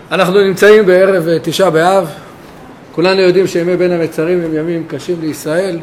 אנחנו נמצאים בערב תשעה באב. כולנו יודעים שימי בין המצרים הם ימים קשים לישראל.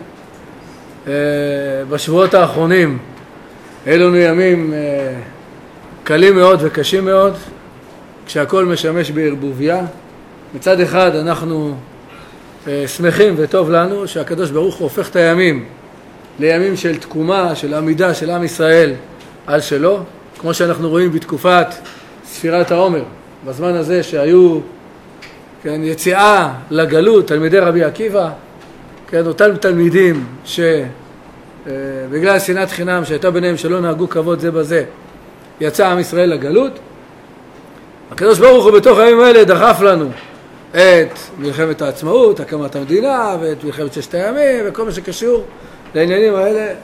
בשבועות האחרונים אלו ימים קלים מאוד וקשים מאוד, כשהכל משמש בערבוביה. מצד אחד אנחנו שמחים וטוב לנו שהקדוש ברוך הוא הופך את הימים לימים של תקומה, של עמידה של עם ישראל על שלו, כמו שאנחנו רואים בתקופת ספירת העומר, בזמן הזה שהיו יציאה לגלות, תלמידי רבי עקיבא, אותם תלמידים שבגלל שנאת חינם שהייתה ביניהם שלא נהגו כבוד זה בזה, יצא עם ישראל לגלות. הקדוש ברוך הוא בתוך הימים האלה דחף לנו את מלחמת העצמאות, הקמת המדינה, ואת מלחמת ששת הימים, וכל מה שקשור לעניינים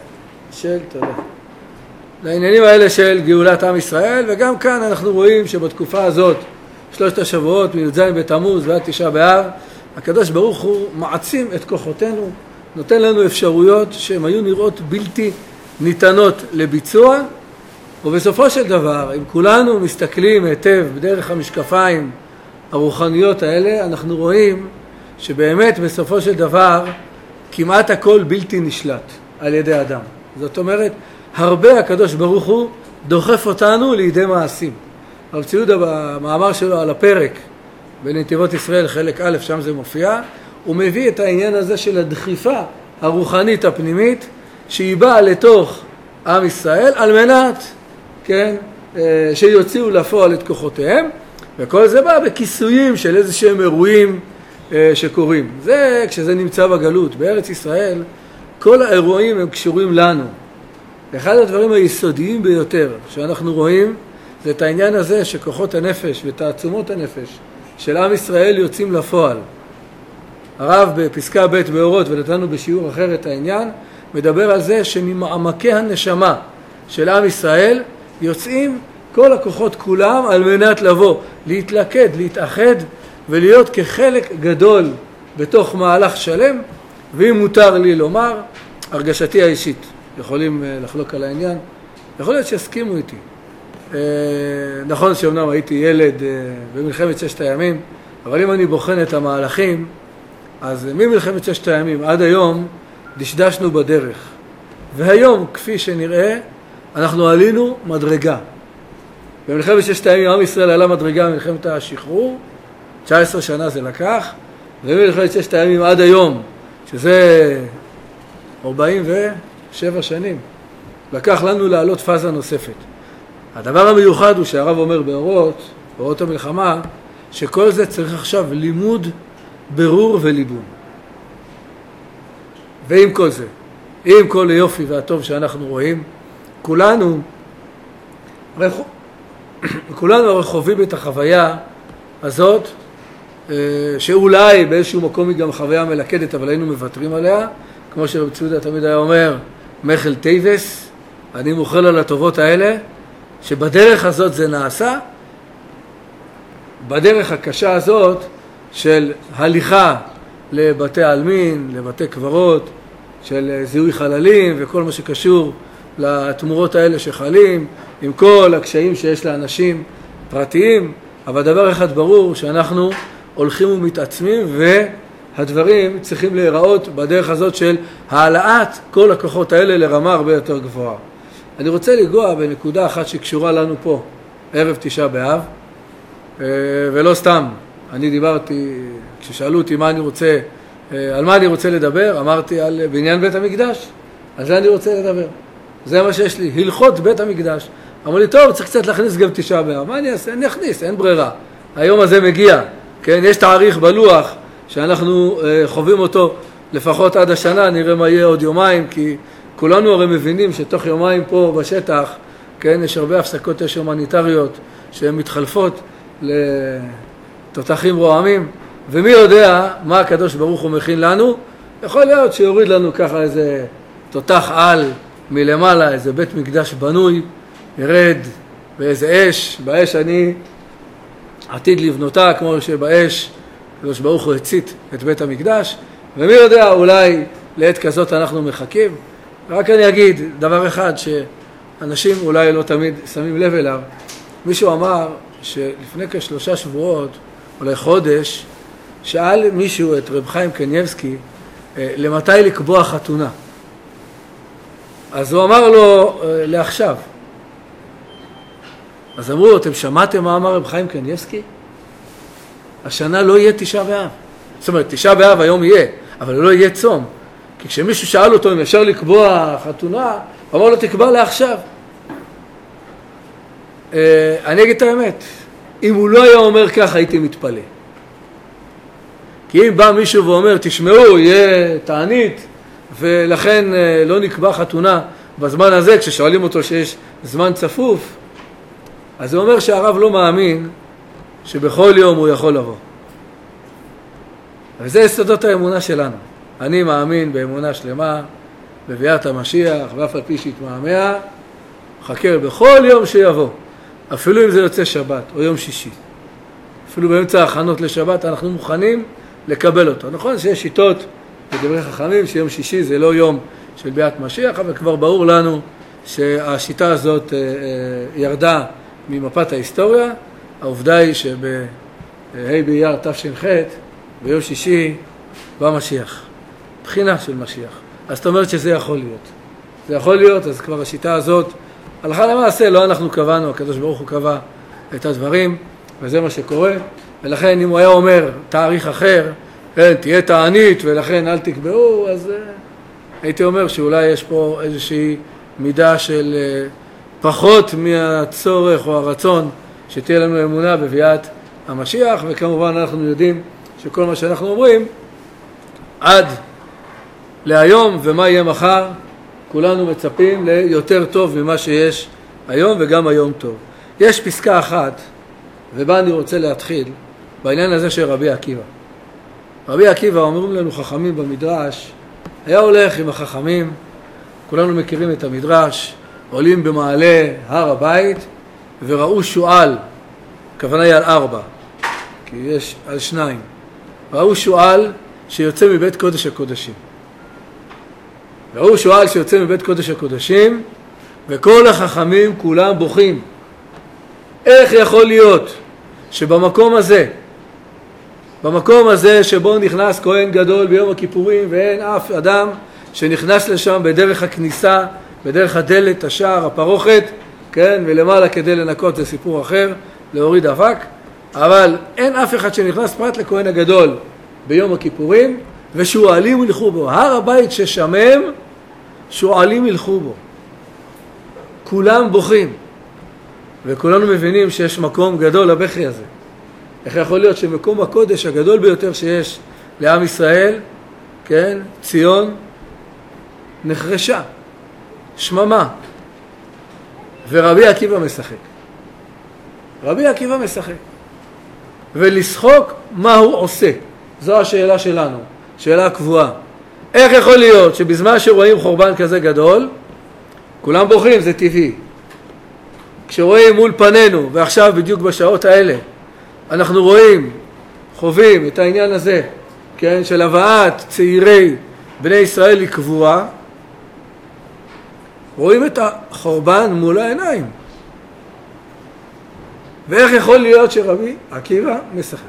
האלה של גאולת עם ישראל. וגם כאן אנחנו רואים שבתקופה הזאת, שלושת השבועות מי"ז בתמוז ועד תשעה באב, הקדוש ברוך הוא מעצים את כוחותינו, נותן לנו אפשרויות שהן היו נראות בלתי ניתנות לביצוע. ובסופו של דבר, אם כולנו מסתכלים היטב בדרך המשקפיים הרוחניות האלה, אנחנו רואים שבאמת בסופו של דבר כמעט הכל בלתי נשלט על ידי אדם. זאת אומרת, הרבה הקדוש ברוך הוא דוחף אותנו לידי מעשים. הרב צבי יהודה במאמר שלו על הפרק בנתיבות ישראל חלק א', שם זה מופיע, הוא מביא את העניין הזה של הדחיפה הרוחנית הפנימית שהיא באה לתוך עם ישראל על מנת שיוציאו לפועל את כוחותיהם, וכל זה בא בכיסויים של איזה שהם אירועים שקורים. זה כשזה נמצא בגלות. בארץ ישראל כל האירועים הם קשורים לנו. אחד הדברים היסודיים ביותר שאנחנו רואים זה את העניין הזה שכוחות הנפש ותעצומות הנפש של עם ישראל יוצאים לפועל. הרב בפסקה ב' באורות, ונתנו בשיעור אחר את העניין, מדבר על זה שממעמקי הנשמה של עם ישראל יוצאים כל הכוחות כולם על מנת לבוא, להתלכד, להתאחד ולהיות כחלק גדול בתוך מהלך שלם. ואם מותר לי לומר, הרגשתי האישית, יכולים לחלוק על העניין, יכול להיות שיסכימו איתי. נכון שאומנם הייתי ילד במלחמת ששת הימים, אבל אם אני בוחן את המהלכים, אז ממלחמת ששת הימים עד היום דשדשנו בדרך. והיום, כפי שנראה, אנחנו עלינו מדרגה. במלחמת ששת הימים עם ישראל עלה מדרגה במלחמת השחרור, 19 שנה זה לקח, וממלחמת ששת הימים עד היום, שזה 47 שנים, לקח לנו לעלות פאזה נוספת. הדבר המיוחד הוא שהרב אומר באורות המלחמה, שכל זה צריך עכשיו לימוד, ברור וליבון. ועם כל זה, עם כל היופי והטוב שאנחנו רואים, כולנו חווים את החוויה הזאת, שאולי באיזשהו מקום היא גם חוויה מלכדת, אבל היינו מוותרים עליה, כמו שרב צבי יהודה תמיד היה אומר, מחל טייבס, אני מוכל על הטובות האלה, שבדרך הזאת זה נעשה, בדרך הקשה הזאת של הליכה לבתי עלמין, לבתי קברות, של זיהוי חללים וכל מה שקשור לתמורות האלה שחלים, עם כל הקשיים שיש לאנשים פרטיים. אבל דבר אחד ברור, שאנחנו הולכים ומתעצמים, והדברים צריכים להיראות בדרך הזאת של העלאת כל הכוחות האלה לרמה הרבה יותר גבוהה. אני רוצה לגוע בנקודה אחת שקשורה לנו פה, ערב תשעה באב, ולא סתם. אני דיברתי, כששאלו אותי על מה אני רוצה לדבר, אמרתי על בניין בית המקדש. על זה אני רוצה לדבר. זה מה שיש לי, הלכות בית המקדש. אמרו לי, טוב, צריך קצת להכניס גם תשעה באב. מה אני אעשה? אני אכניס, אין ברירה. היום הזה מגיע, יש תאריך בלוח שאנחנו חווים אותו לפחות עד השנה, נראה מה יהיה עוד יומיים, כי כולנו הרי מבינים שתוך יומיים פה בשטח, יש הרבה הפסקות אש הומניטריות שהן מתחלפות לתותחים רועמים, ומי יודע מה הקדוש ברוך הוא מכין לנו. יכול להיות שיוריד לנו ככה איזה תותח על מלמעלה, איזה בית מקדש בנוי, ירד באיזה אש, באש אני עתיד לבנותה, כמו שבאש הקדוש ברוך הוא הצית את בית המקדש, ומי יודע, אולי לעת כזאת אנחנו מחכים. רק אני אגיד דבר אחד שאנשים אולי לא תמיד שמים לב אליו. מישהו אמר שלפני כ3 שבועות, אולי חודש, שאל מישהו את רב חיים קניבסקי למתי לקבוע חתונה. אז הוא אמר לו לעכשיו. אז אמרו לו, אתם שמעתם מה אמר רב חיים קניבסקי? השנה לא יהיה 9 באב. זאת אומרת, 9 באב היום יהיה, אבל לא יהיה צום. כי כשמישהו שאל אותו אם אפשר לקבוע חתונה, הוא אמר לו, תקבע לעכשיו. אני אגיד את האמת, אם הוא לא היה אומר כך, הייתי מתפלא. כי אם בא מישהו ואומר, תשמעו, יהיה תענית, ולכן לא נקבע חתונה בזמן הזה, כששואלים אותו שיש זמן צפוף, אז הוא אומר שהרב לא מאמין שבכל יום הוא יכול לבוא. וזה יסודות האמונה שלנו. אני מאמין באמונה שלמה, בביאת המשיח, ואף על פי שהתמהמה, חכה בכל יום שיבוא. אפילו אם זה יוצא שבת או יום שישי. אפילו באמצע ההכנות לשבת אנחנו מוכנים לקבל אותו. נכון שיש שיטות בדברי חכמים שיום שישי זה לא יום של ביאת משיח, אבל כבר ברור לנו שהשיטה הזאת ירדה ממפת ההיסטוריה. העובדה היא שבה' באייר תש"ח ביום שישי בא משיח. בחינה של משיח. אז זאת אומרת שזה יכול להיות. זה יכול להיות, אז כבר השיטה הזאת, הלכה למעשה, לא אנחנו קבענו, הקדוש ברוך הוא קבע את הדברים, וזה מה שקורה. ולכן אם הוא היה אומר תאריך אחר, כן, תהיה תענית ולכן אל תקבעו, אז הייתי אומר שאולי יש פה איזושהי מידה של פחות מהצורך או הרצון שתהיה לנו אמונה בביאת המשיח, וכמובן אנחנו יודעים שכל מה שאנחנו אומרים עד להיום ומה יהיה מחר, כולנו מצפים ליותר טוב ממה שיש היום, וגם היום טוב. יש פסקה אחת, ובה אני רוצה להתחיל, בעניין הזה של רבי עקיבא. רבי עקיבא, אומרים לנו חכמים במדרש, היה הולך עם החכמים, כולנו מכירים את המדרש, עולים במעלה הר הבית, וראו שואל, הכוונה היא על 4, כי יש על 2. ראו שואל שיוצא מבית קודש הקודשים. ראו שואל שיוצא מבית קודש הקודשים, וכל החכמים כולם בוכים. איך יכול להיות שבמקום הזה שבו נכנס כהן גדול ביום הכיפורים, ואין אף אדם שנכנס לשם בדרך הכניסה, בדרך הדלת, השער, הפרוכת, כן, ולמעלה כדי לנקות, זה סיפור אחר, להוריד אבק, אבל אין אף אחד שנכנס פרט לכהן הגדול ביום הכיפורים, ושואלים ילכו בו. הר הבית ששמם, שואלים ילכו בו. כולם בוכים, וכולנו מבינים שיש מקום גדול לבכי הזה. איך יכול להיות שמקום הקודש הגדול ביותר שיש לעם ישראל, כן, ציון, נחרשה, שממה, ורבי עקיבא משחק. רבי עקיבא משחק. ולשחוק מה הוא עושה. זו השאלה שלנו, שאלה קבועה. איך יכול להיות שבזמן שרואים חורבן כזה גדול, כולם בוכים, זה טבעי. כשרואים מול פנינו, ועכשיו בדיוק בשעות האלה, אנחנו רואים, חווים את העניין הזה, כן, של הבאת צעירי בני ישראל לקבורה, רואים את החורבן מול העיניים. ואיך יכול להיות שרבי עקיבא משחק?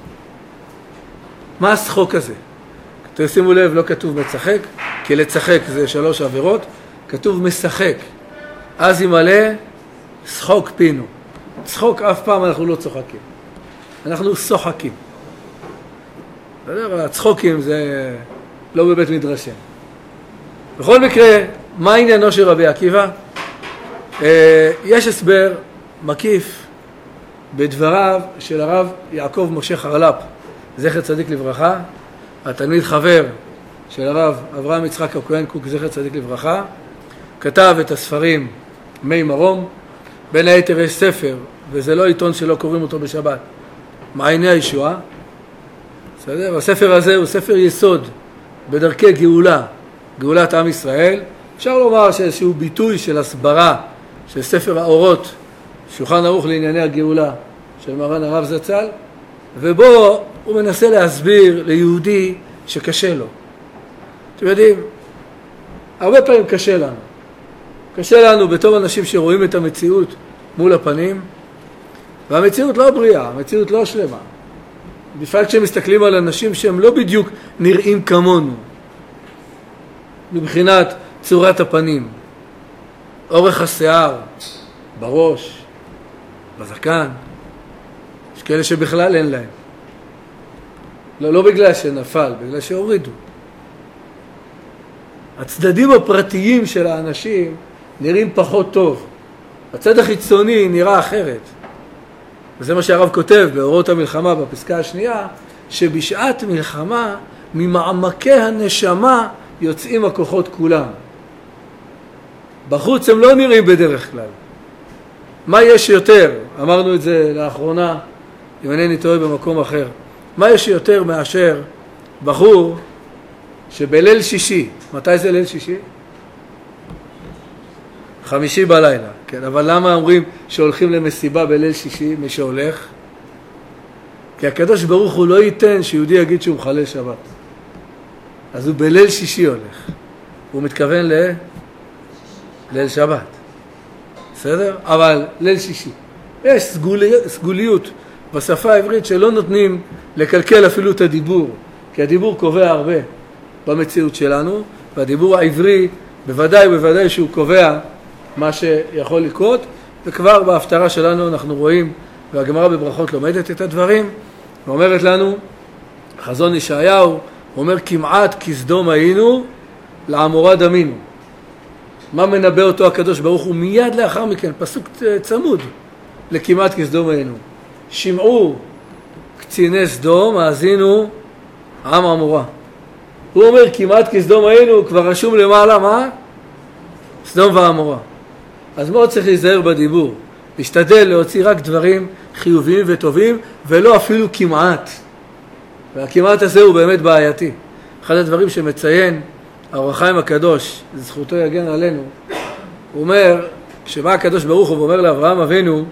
מה השחוק הזה? תשימו לב, לא כתוב מצחק, כי לצחק זה 3 עבירות, כתוב משחק. אז ימלא שחוק פינו. צחוק אף פעם אנחנו לא צוחקים. אנחנו שוחקים. הצחוקים זה לא בבית מדרשם. בכל מקרה, מה עניינו של רבי עקיבא? יש הסבר מקיף בדבריו של הרב יעקב משה חרל"פ, זכר צדיק לברכה, התלמיד חבר של הרב אברהם יצחק הכהן קוק, זכר צדיק לברכה, כתב את הספרים מי מרום, בין היתר יש ספר, וזה לא עיתון שלא קוראים אותו בשבת, מעייני הישועה. בסדר? הספר הזה הוא ספר יסוד בדרכי גאולה, גאולת עם ישראל. אפשר לומר שאיזשהו ביטוי של הסברה של ספר האורות, שולחן ערוך לענייני הגאולה של מרן הרב זצ"ל, ובו הוא מנסה להסביר ליהודי שקשה לו. אתם יודעים, הרבה פעמים קשה לנו. קשה לנו בתור אנשים שרואים את המציאות מול הפנים, והמציאות לא בריאה, המציאות לא שלמה. בפרט כשמסתכלים על אנשים שהם לא בדיוק נראים כמונו, מבחינת צורת הפנים, אורך השיער, בראש, בזקן. יש כאלה שבכלל אין להם. לא בגלל שנפל, בגלל שהורידו. הצדדים הפרטיים של האנשים נראים פחות טוב. הצד החיצוני נראה אחרת. וזה מה שהרב כותב באורות המלחמה בפסקה השנייה, שבשעת מלחמה ממעמקי הנשמה יוצאים הכוחות כולם. בחוץ הם לא נראים בדרך כלל. מה יש יותר? אמרנו את זה לאחרונה, אם אינני טועה במקום אחר. מה יש יותר מאשר בחור שבליל שישי, מתי זה ליל שישי? 5 בלילה, כן, אבל למה אומרים שהולכים למסיבה בליל שישי, מי שהולך? כי הקדוש ברוך הוא לא ייתן שיהודי יגיד שהוא מחלל שבת. אז הוא בליל שישי הולך. הוא מתכוון ליל שבת. בסדר? אבל ליל שישי. יש סגוליות בשפה העברית שלא נותנים לקלקל אפילו את הדיבור, כי הדיבור קובע הרבה במציאות שלנו, והדיבור העברי בוודאי שהוא קובע מה שיכול לקרות, וכבר בהפטרה שלנו אנחנו רואים, והגמרא בברכות לומדת את הדברים, ואומרת לנו, חזון ישעיהו, אומר כמעט כסדום היינו, לעמורה דמינו. מה מנבא אותו הקדוש ברוך הוא מיד לאחר מכן, פסוק צמוד, לכמעט כסדום היינו. שמעו קציני סדום, האזינו עם עמורה. הוא אומר כמעט כסדום היינו, כבר רשום למעלה מה? סדום ועמורה. אז מאוד צריך להיזהר בדיבור, להשתדל להוציא רק דברים חיוביים וטובים, ולא אפילו כמעט. והכמעט הזה הוא באמת בעייתי. אחד הדברים שמציין האור החיים הקדוש, זכותו יגן עלינו, הוא אומר, כשבא הקדוש ברוך הוא ואומר לאברהם אבינו,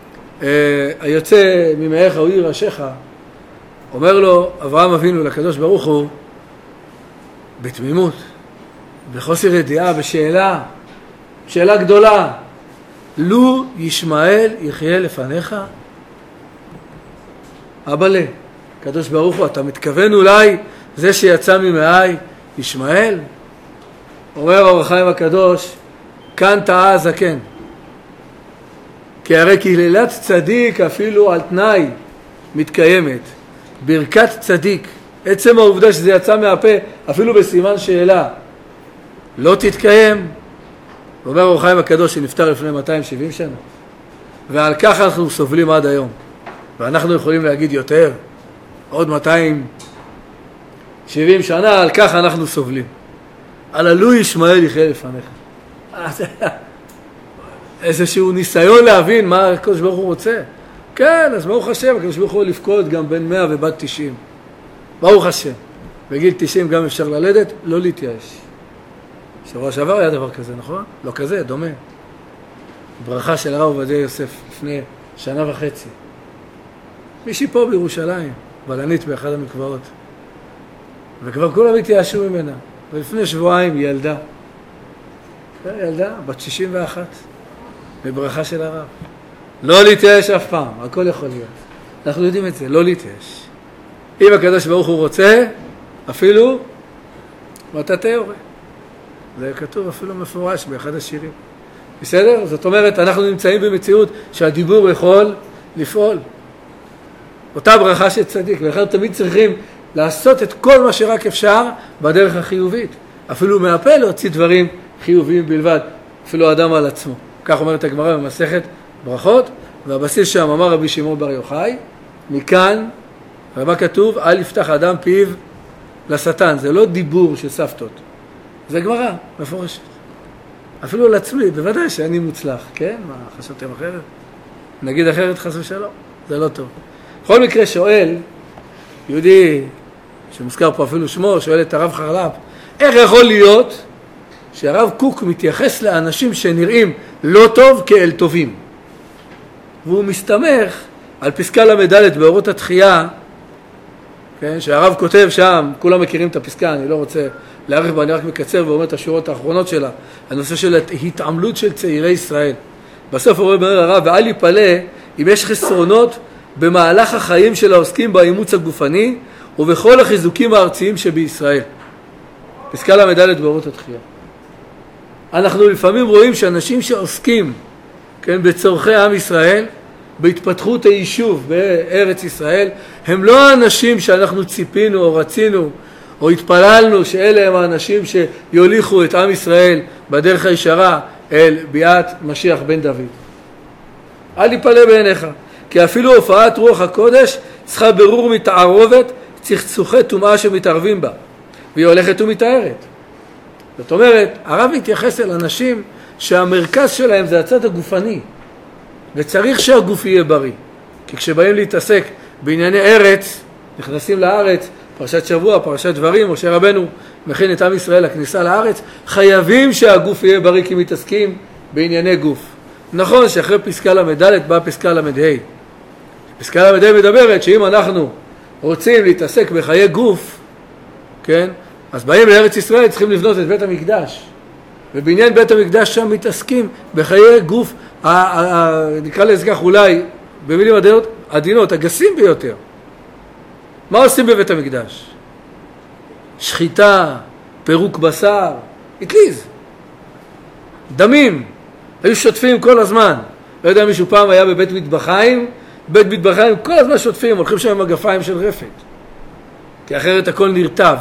היוצא ממאיך או עיר ראשיך, אומר לו אברהם אבינו לקדוש ברוך הוא, בתמימות, בחוסר ידיעה, שאלה גדולה, לו ישמעאל יחיה לפניך? אבאלה, קדוש ברוך הוא, אתה מתכוון אולי זה שיצא ממאי ישמעאל? אומר האור החיים הקדוש, כאן טעה הזקן. כי הרי קהילת צדיק אפילו על תנאי מתקיימת. ברכת צדיק, עצם העובדה שזה יצא מהפה, אפילו בסימן שאלה, לא תתקיים. אומר האור החיים הקדוש שנפטר לפני 270 שנה. ועל כך אנחנו סובלים עד היום. ואנחנו יכולים להגיד יותר, עוד 270 שנה, על כך אנחנו סובלים. על לו ישמעאל יחיה לפניך. איזשהו ניסיון להבין מה הקדוש ברוך הוא רוצה. כן, אז ברוך השם, הקדוש ברוך הוא לפקוד גם בין 100 ובת 90. ברוך השם. בגיל 90 גם אפשר ללדת, לא להתייאש. שבוע שעבר היה דבר כזה, נכון? לא כזה, דומה. ברכה של הרב עובדיה יוסף לפני 1.5 שנה. מישהי פה בירושלים, בלנית באחד המקוואות. וכבר כולם התייאשו ממנה. ולפני שבועיים היא ילדה. ילדה, בת 61. בברכה של הרב. לא להתייאש אף פעם, הכל יכול להיות. אנחנו יודעים את זה, לא להתייאש. אם הקדוש ברוך הוא רוצה, אפילו, ואתה תיאורה. זה כתוב אפילו מפורש באחד השירים. בסדר? זאת אומרת, אנחנו נמצאים במציאות שהדיבור יכול לפעול. אותה ברכה של צדיק, ולכן תמיד צריכים לעשות את כל מה שרק אפשר בדרך החיובית. אפילו מהפה להוציא דברים חיוביים בלבד, אפילו האדם על עצמו. כך אומרת הגמרא במסכת ברכות, והבסיס שם אמר רבי שמעון בר יוחאי, מכאן, ומה כתוב? אל יפתח אדם פיו לשטן. זה לא דיבור של סבתות. זה גמרא, מפורשת. אפילו לעצמי, בוודאי שאני מוצלח, כן? מה, חשבתם אחרת? נגיד אחרת חס ושלום, זה לא טוב. בכל מקרה שואל, יהודי שמוזכר פה אפילו שמו, שואל את הרב חרל"פ, איך יכול להיות שהרב קוק מתייחס לאנשים שנראים לא טוב כאל טובים? והוא מסתמך על פסקה למדלת באורות התחייה, כן, שהרב כותב שם, כולם מכירים את הפסקה, אני לא רוצה להאריך בה, אני רק מקצר ואומר את השורות האחרונות שלה, הנושא של ההתעמלות של צעירי ישראל. בסוף הוא אומר הרב, ואל יפלא אם יש חסרונות במהלך החיים של העוסקים באימוץ הגופני ובכל החיזוקים הארציים שבישראל. פסקה למדלת באורות התחייה. אנחנו לפעמים רואים שאנשים שעוסקים, כן, בצורכי עם ישראל, בהתפתחות היישוב בארץ ישראל, הם לא האנשים שאנחנו ציפינו או רצינו או התפללנו שאלה הם האנשים שיוליכו את עם ישראל בדרך הישרה אל ביאת משיח בן דוד. אל יפלא בעיניך, כי אפילו הופעת רוח הקודש צריכה ברור מתערובת צחצוחי טומאה שמתערבים בה, והיא הולכת ומתארת. זאת אומרת, הרב מתייחס אל אנשים שהמרכז שלהם זה הצד הגופני, וצריך שהגוף יהיה בריא. כי כשבאים להתעסק בענייני ארץ, נכנסים לארץ, פרשת שבוע, פרשת דברים, משה רבנו מכין את עם ישראל לכניסה לארץ, חייבים שהגוף יהיה בריא כי מתעסקים בענייני גוף. נכון שאחרי פסקה למדלת באה פסקה למדה. פסקה למדה מדברת שאם אנחנו רוצים להתעסק בחיי גוף, כן, אז באים לארץ ישראל, צריכים לבנות את בית המקדש. ובעניין בית המקדש שם מתעסקים בחיי גוף, נקרא לזה כך אולי, במילים עדינות, הגסים ביותר. מה עושים בבית המקדש? שחיטה, פירוק בשר, התליז. דמים, היו שוטפים כל הזמן. לא יודע, מישהו פעם היה בבית מטבחיים, בית מטבחיים כל הזמן שוטפים, הולכים שם עם מגפיים של רפת. כי אחרת הכל נרטב.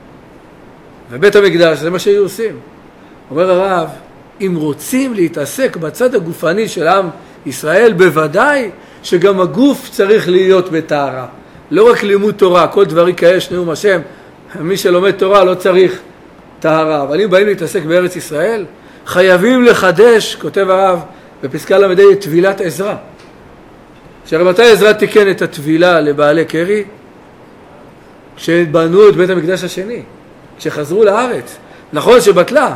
ובית המקדש זה מה שהיו עושים. אומר הרב, אם רוצים להתעסק בצד הגופני של עם ישראל, בוודאי שגם הגוף צריך להיות בטהרה. לא רק לימוד תורה, כל דברי כאש נאום השם, מי שלומד תורה לא צריך טהרה. אבל אם באים להתעסק בארץ ישראל, חייבים לחדש, כותב הרב בפסקה למדי, את טבילת עזרא. שהרבתי עזרא תיקן את הטבילה לבעלי קרי, כשבנו את בית המקדש השני, כשחזרו לארץ. נכון שבטלה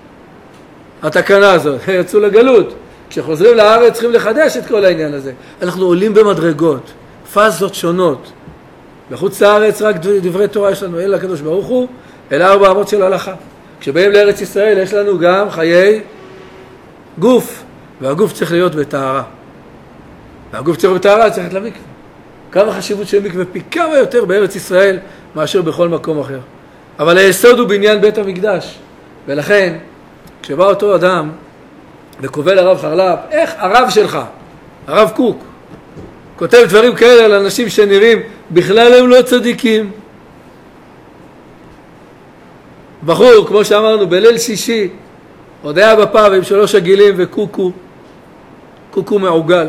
התקנה הזאת, יצאו לגלות. כשחוזרים לארץ צריכים לחדש את כל העניין הזה. אנחנו עולים במדרגות, פאזות שונות. בחוץ לארץ רק דברי תורה יש לנו, אל הקדוש ברוך הוא, אל 4 אמות של הלכה. כשבאים לארץ ישראל יש לנו גם חיי גוף, והגוף צריך להיות בטהרה. והגוף צריך להיות בטהרה, צריך להיות למקווה. כמה חשיבות של מקווה, פי כמה יותר בארץ ישראל מאשר בכל מקום אחר. אבל היסוד הוא בעניין בית המקדש. ולכן, כשבא אותו אדם וקובל הרב חרל"פ, איך הרב שלך, הרב קוק, כותב דברים כאלה על אנשים שנראים בכלל הם לא צדיקים. בחור, כמו שאמרנו, בליל שישי, עוד היה בפאב עם 3 עגילים וקוקו, קוקו מעוגל.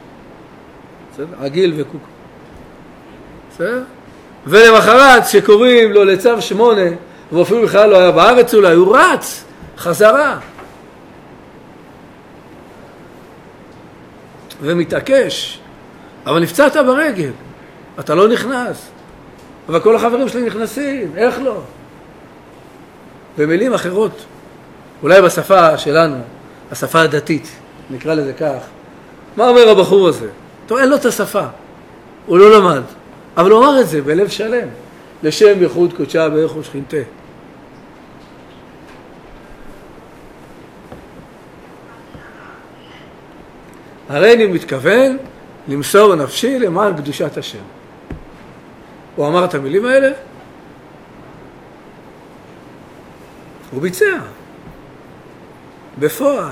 עגיל וקוקו. בסדר? ולמחרת שקוראים לו לצו 8, ואפילו בכלל לא היה בארץ אולי, הוא רץ, חזרה. ומתעקש. אבל נפצעת ברגל, אתה לא נכנס. אבל כל החברים שלי נכנסים, איך לא? במילים אחרות, אולי בשפה שלנו, השפה הדתית, נקרא לזה כך. מה אומר הבחור הזה? טוב, אין לו את השפה, הוא לא למד. אבל הוא אמר את זה בלב שלם, לשם ייחוד קודשה ברך ושכינתה. הרי אני מתכוון למסור נפשי למען קדושת השם. הוא אמר את המילים האלה, הוא ביצע, בפועל.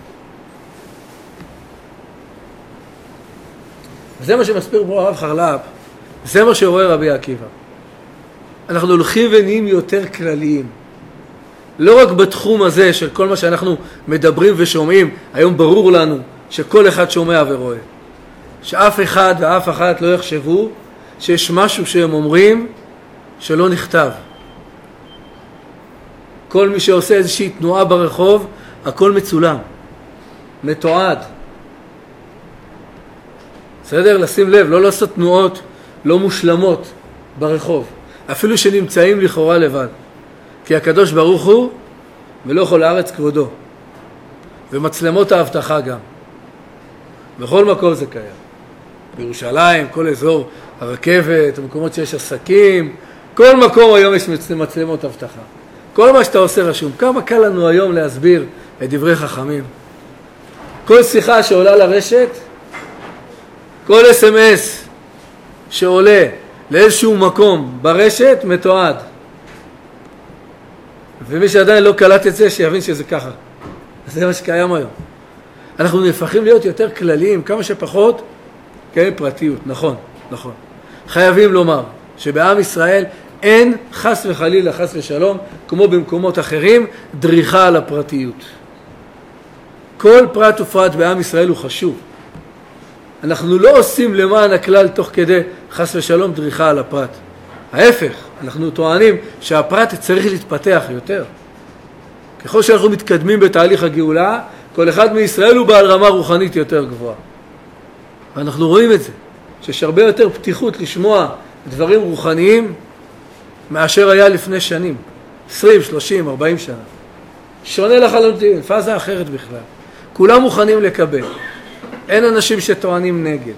וזה מה שמסביר בו הרב חרל"פ, זה מה שעורר רבי עקיבא. אנחנו הולכים ונהיים יותר כלליים. לא רק בתחום הזה של כל מה שאנחנו מדברים ושומעים, היום ברור לנו שכל אחד שומע ורואה. שאף אחד ואף אחת לא יחשבו שיש משהו שהם אומרים שלא נכתב. כל מי שעושה איזושהי תנועה ברחוב, הכל מצולם, מתועד. בסדר? לשים לב, לא לעשות תנועות לא מושלמות ברחוב, אפילו שנמצאים לכאורה לבד. כי הקדוש ברוך הוא ולא כל הארץ כבודו. ומצלמות ההבטחה גם. בכל מקום זה קיים. בירושלים, כל אזור הרכבת, המקומות שיש עסקים, כל מקום היום יש מצלמות הבטחה. כל מה שאתה עושה רשום. כמה קל לנו היום להסביר את דברי חכמים. כל שיחה שעולה לרשת, כל SMS שעולה לאיזשהו מקום ברשת מתועד. ומי שעדיין לא קלט את זה, שיבין שזה ככה. זה מה שקיים היום. אנחנו נהפכים להיות יותר כלליים, כמה שפחות, כן, פרטיות. נכון, נכון. חייבים לומר שבעם ישראל אין חס וחלילה, חס ושלום, כמו במקומות אחרים, דריכה על הפרטיות. כל פרט ופרט בעם ישראל הוא חשוב. אנחנו לא עושים למען הכלל תוך כדי חס ושלום דריכה על הפרט. ההפך, אנחנו טוענים שהפרט צריך להתפתח יותר. ככל שאנחנו מתקדמים בתהליך הגאולה, כל אחד מישראל הוא בעל רמה רוחנית יותר גבוהה. ואנחנו רואים את זה, שיש הרבה יותר פתיחות לשמוע דברים רוחניים מאשר היה לפני שנים, 20, 30, 40 שנה. שונה לחלוטין, פאזה אחרת בכלל. כולם מוכנים לקבל. אין אנשים שטוענים נגד.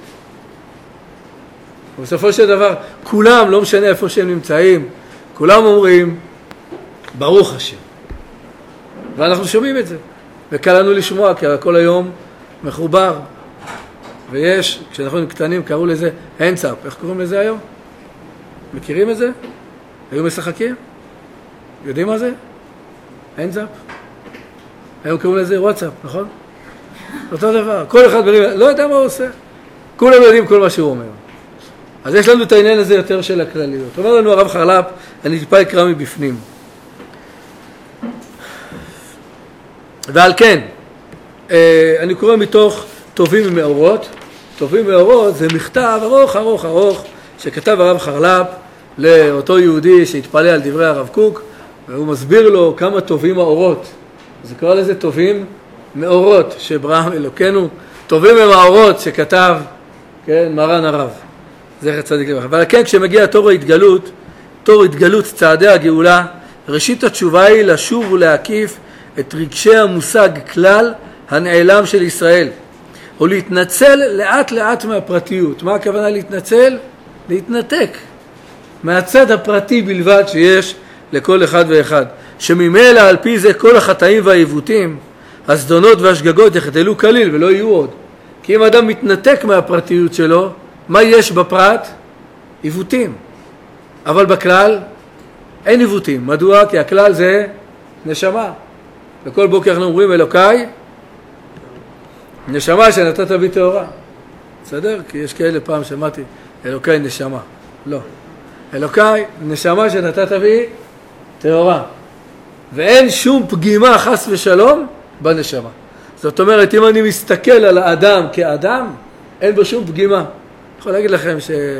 ובסופו של דבר, כולם, לא משנה איפה שהם נמצאים, כולם אומרים, ברוך השם. ואנחנו שומעים את זה. וקל לנו לשמוע, כי כל היום מחובר. ויש, כשאנחנו קטנים, קראו לזה הנדסאפ. איך קוראים לזה היום? מכירים את זה? היו משחקים? יודעים מה זה? הנדסאפ. היום קוראים לזה וואטסאפ, נכון? אותו דבר. כל אחד לא יודע מה הוא עושה. כולם יודעים כל מה שהוא אומר. אז יש לנו את העניין הזה יותר של הכלליות. אומר לנו הרב חרל"פ, אני טיפה אקרא מבפנים. ועל כן, אני קורא מתוך טובים ומאורות. טובים ומאורות זה מכתב ארוך ארוך ארוך שכתב הרב חרל"פ לאותו יהודי שהתפלא על דברי הרב קוק, והוא מסביר לו כמה טובים האורות. זה קורא לזה טובים מאורות שברא אלוקינו, טובים ומאורות שכתב, כן, מרן הרב. זכר צדיק לברכה. אבל כן, כשמגיע תור התגלות צעדי הגאולה, ראשית התשובה היא לשוב ולהקיף את רגשי המושג כלל הנעלם של ישראל, ולהתנצל לאט לאט מהפרטיות. מה הכוונה להתנצל? להתנתק מהצד הפרטי בלבד שיש לכל אחד ואחד, שממילא על פי זה כל החטאים והעיוותים, הזדונות והשגגות יחדלו כליל ולא יהיו עוד. כי אם אדם מתנתק מהפרטיות שלו, מה יש בפרט? עיוותים. אבל בכלל אין עיוותים. מדוע? כי הכלל זה נשמה. וכל בוקר אנחנו אומרים אלוקיי, נשמה שנתת בי טהורה. בסדר? כי יש כאלה פעם שמעתי, אלוקיי נשמה. לא. אלוקיי, נשמה שנתת בי טהורה. ואין שום פגימה חס ושלום בנשמה. זאת אומרת, אם אני מסתכל על האדם כאדם, אין בו שום פגימה. אני יכול להגיד לכם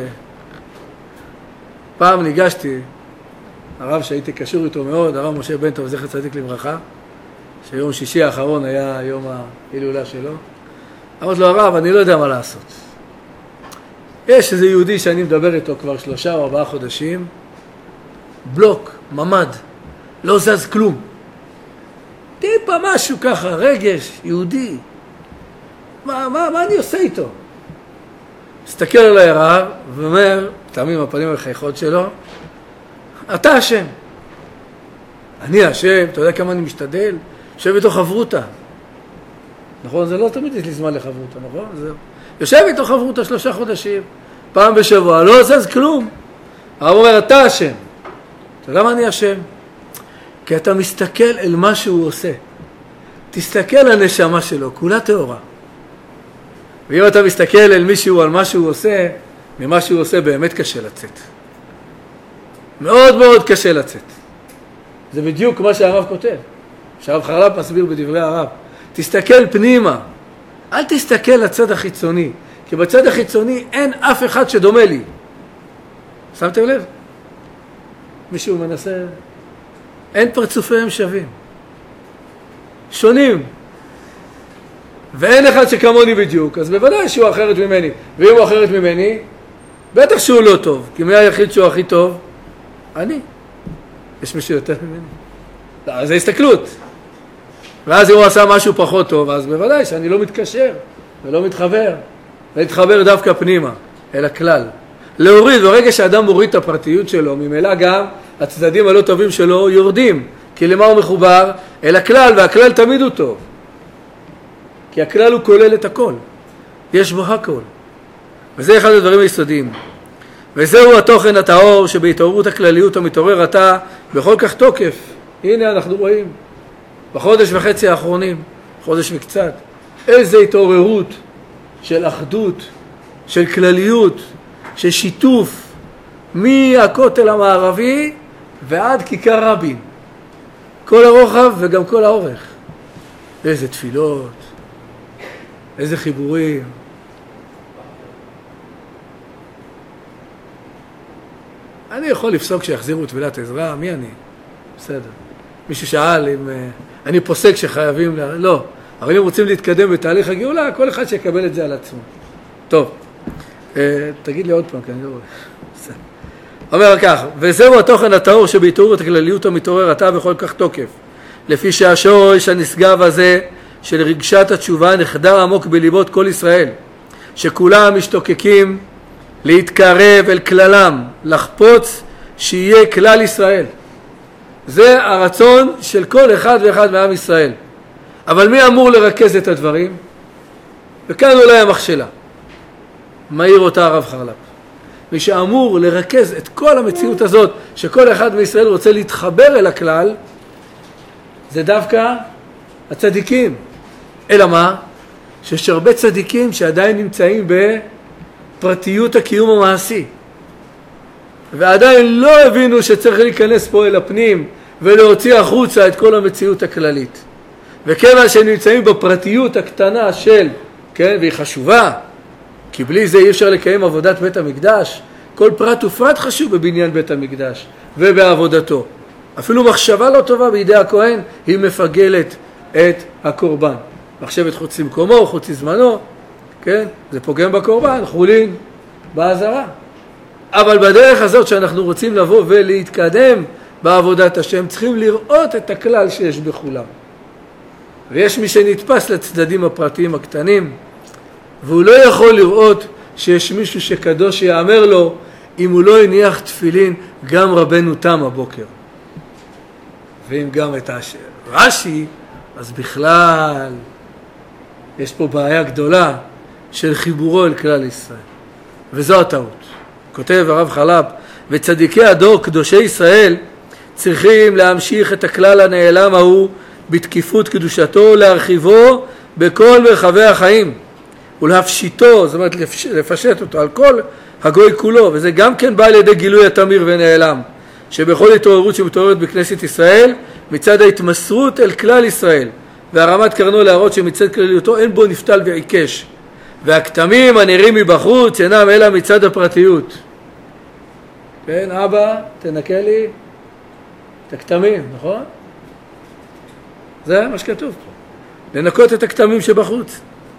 שפעם ניגשתי, הרב שהייתי קשור איתו מאוד, הרב משה בן טוב, זכר צדיק לברכה, שיום שישי האחרון היה יום ההילולה שלו. אמרתי לו, הרב, אני לא יודע מה לעשות. יש איזה יהודי שאני מדבר איתו כבר 3 או 4 חודשים, בלוק, ממד, לא זז כלום. טיפה משהו ככה, רגש, יהודי. מה אני עושה איתו? מסתכל עליי הרב ואומר, תמיד הפנים החייכות שלו, אתה אשם. אני אשם, אתה יודע כמה אני משתדל? יושב בתוך חברותה. נכון? זה לא תמיד יש לי זמן לחברותה, נכון? יושב בתוך חברותה 3 חודשים, פעם בשבוע, לא זז כלום. הרב אומר, אתה אשם. אתה יודע מה אני אשם? כי אתה מסתכל אל מה שהוא עושה. תסתכל על הנשמה שלו, כולה טהורה. ואם אתה מסתכל אל מישהו על מה שהוא עושה, ממה שהוא עושה באמת קשה לצאת. מאוד מאוד קשה לצאת. זה בדיוק מה שהרב כותב. שהרב חרל"פ מסביר בדברי הרב. תסתכל פנימה. אל תסתכל לצד החיצוני. כי בצד החיצוני אין אף אחד שדומה לי. שמתם לב? מישהו מנסה... אין פרצופיהם שווים. שונים. ואין אחד שכמוני בדיוק, אז בוודאי שהוא אחרת ממני. ואם הוא אחרת ממני, בטח שהוא לא טוב. כי מי היחיד שהוא הכי טוב? אני. יש מישהו יותר ממני. לא, זה הסתכלות. ואז אם הוא עשה משהו פחות טוב, אז בוודאי שאני לא מתקשר ולא מתחבר. להתחבר דווקא פנימה, אל הכלל. להוריד, ברגע שאדם מוריד את הפרטיות שלו, ממילא גם הצדדים הלא טובים שלו יורדים. כי למה הוא מחובר? אל הכלל, והכלל תמיד הוא טוב. כי הכלל הוא כולל את הכל. יש בו הכל. וזה אחד הדברים היסודיים. וזהו התוכן הטהור שבהתעוררות הכלליות המתעורר עתה בכל כך תוקף. הנה אנחנו רואים, בחודש וחצי האחרונים, חודש וקצת, איזה התעוררות של אחדות, של כלליות, של שיתוף, מהכותל המערבי ועד כיכר רבין. כל הרוחב וגם כל האורך. איזה תפילות, איזה חיבורים. אני יכול לפסוק שיחזירו תפילת עזרא, מי אני? בסדר. מישהו שאל אם אני פוסק שחייבים, לא. אבל אם רוצים להתקדם בתהליך הגאולה, כל אחד שיקבל את זה על עצמו. טוב, תגיד לי עוד פעם, כי אני לא רואה. בסדר. אומר כך, וזהו התוכן הטהור שבהתעוררות הכלליות המתעורר עתה בכל כך תוקף. לפי שהשורש הנשגב הזה של רגשת התשובה נחדר עמוק בליבות כל ישראל, שכולם משתוקקים להתקרב אל כללם, לחפוץ שיהיה כלל ישראל. זה הרצון של כל אחד ואחד מעם ישראל. אבל מי אמור לרכז את הדברים? וכאן אולי המכשלה. מהיר אותה הרב חרל"פ. מי שאמור לרכז את כל המציאות הזאת, שכל אחד מישראל רוצה להתחבר אל הכלל, זה דווקא הצדיקים. אלא מה? שיש הרבה צדיקים שעדיין נמצאים בפרטיות הקיום המעשי. ועדיין לא הבינו שצריך להיכנס פה אל הפנים ולהוציא החוצה את כל המציאות הכללית. וכיוון שהם נמצאים בפרטיות הקטנה של, כן, והיא חשובה, כי בלי זה אי אפשר לקיים עבודת בית המקדש. כל פרט ופרט חשוב בבניין בית המקדש ובעבודתו. אפילו מחשבה לא טובה בידי הכהן היא מפגלת את הקורבן. מחשבת חוץ למקומו, חוץ לזמנו, כן? זה פוגם בקורבן, חולין בעזרה. אבל בדרך הזאת שאנחנו רוצים לבוא ולהתקדם בעבודת השם, צריכים לראות את הכלל שיש בכולם. ויש מי שנתפס לצדדים הפרטיים הקטנים, והוא לא יכול לראות שיש מישהו שקדוש שיאמר לו, אם הוא לא הניח תפילין, גם רבנו תם הבוקר. ואם גם את רש"י, אז בכלל יש פה בעיה גדולה של חיבורו אל כלל ישראל. וזו הטעות. כותב הרב חרל"פ, וצדיקי הדור, קדושי ישראל, צריכים להמשיך את הכלל הנעלם ההוא בתקיפות קדושתו, להרחיבו בכל מרחבי החיים, ולהפשיטו, זאת אומרת לפשט אותו על כל הגוי כולו, וזה גם כן בא על ידי גילוי התמיר ונעלם, שבכל התעוררות שמתעוררת בכנסת ישראל, מצד ההתמסרות אל כלל ישראל, והרמת קרנו להראות שמצד כלליותו אין בו נפתל ועיקש, והכתמים הנראים מבחוץ אינם אלא מצד הפרטיות. כן, אבא, תנקה לי את הכתמים, נכון? זה מה שכתוב פה. לנקות את הכתמים שבחוץ.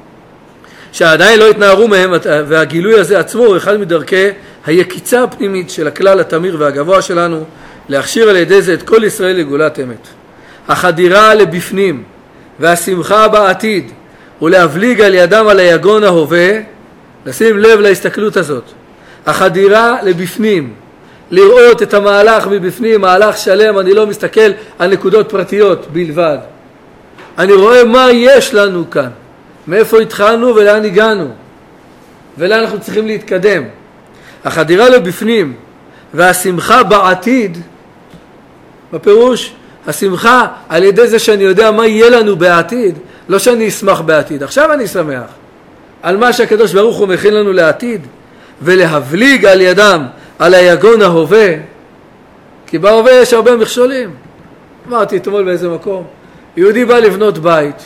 שעדיין לא התנערו מהם, והגילוי הזה עצמו הוא אחד מדרכי היקיצה הפנימית של הכלל התמיר והגבוה שלנו, להכשיר על ידי זה את כל ישראל לגאולת אמת. החדירה לבפנים והשמחה בעתיד, ולהבליג על ידם על היגון ההווה, לשים לב להסתכלות הזאת. החדירה לבפנים, לראות את המהלך מבפנים, מהלך שלם, אני לא מסתכל על נקודות פרטיות בלבד. אני רואה מה יש לנו כאן, מאיפה התחלנו ולאן הגענו, ולאן אנחנו צריכים להתקדם. החדירה לבפנים והשמחה בעתיד, בפירוש, השמחה על ידי זה שאני יודע מה יהיה לנו בעתיד, לא שאני אשמח בעתיד, עכשיו אני שמח על מה שהקדוש ברוך הוא מכין לנו לעתיד, ולהבליג על ידם על היגון ההווה, כי בהווה יש הרבה מכשולים. אמרתי אתמול באיזה מקום, יהודי בא לבנות בית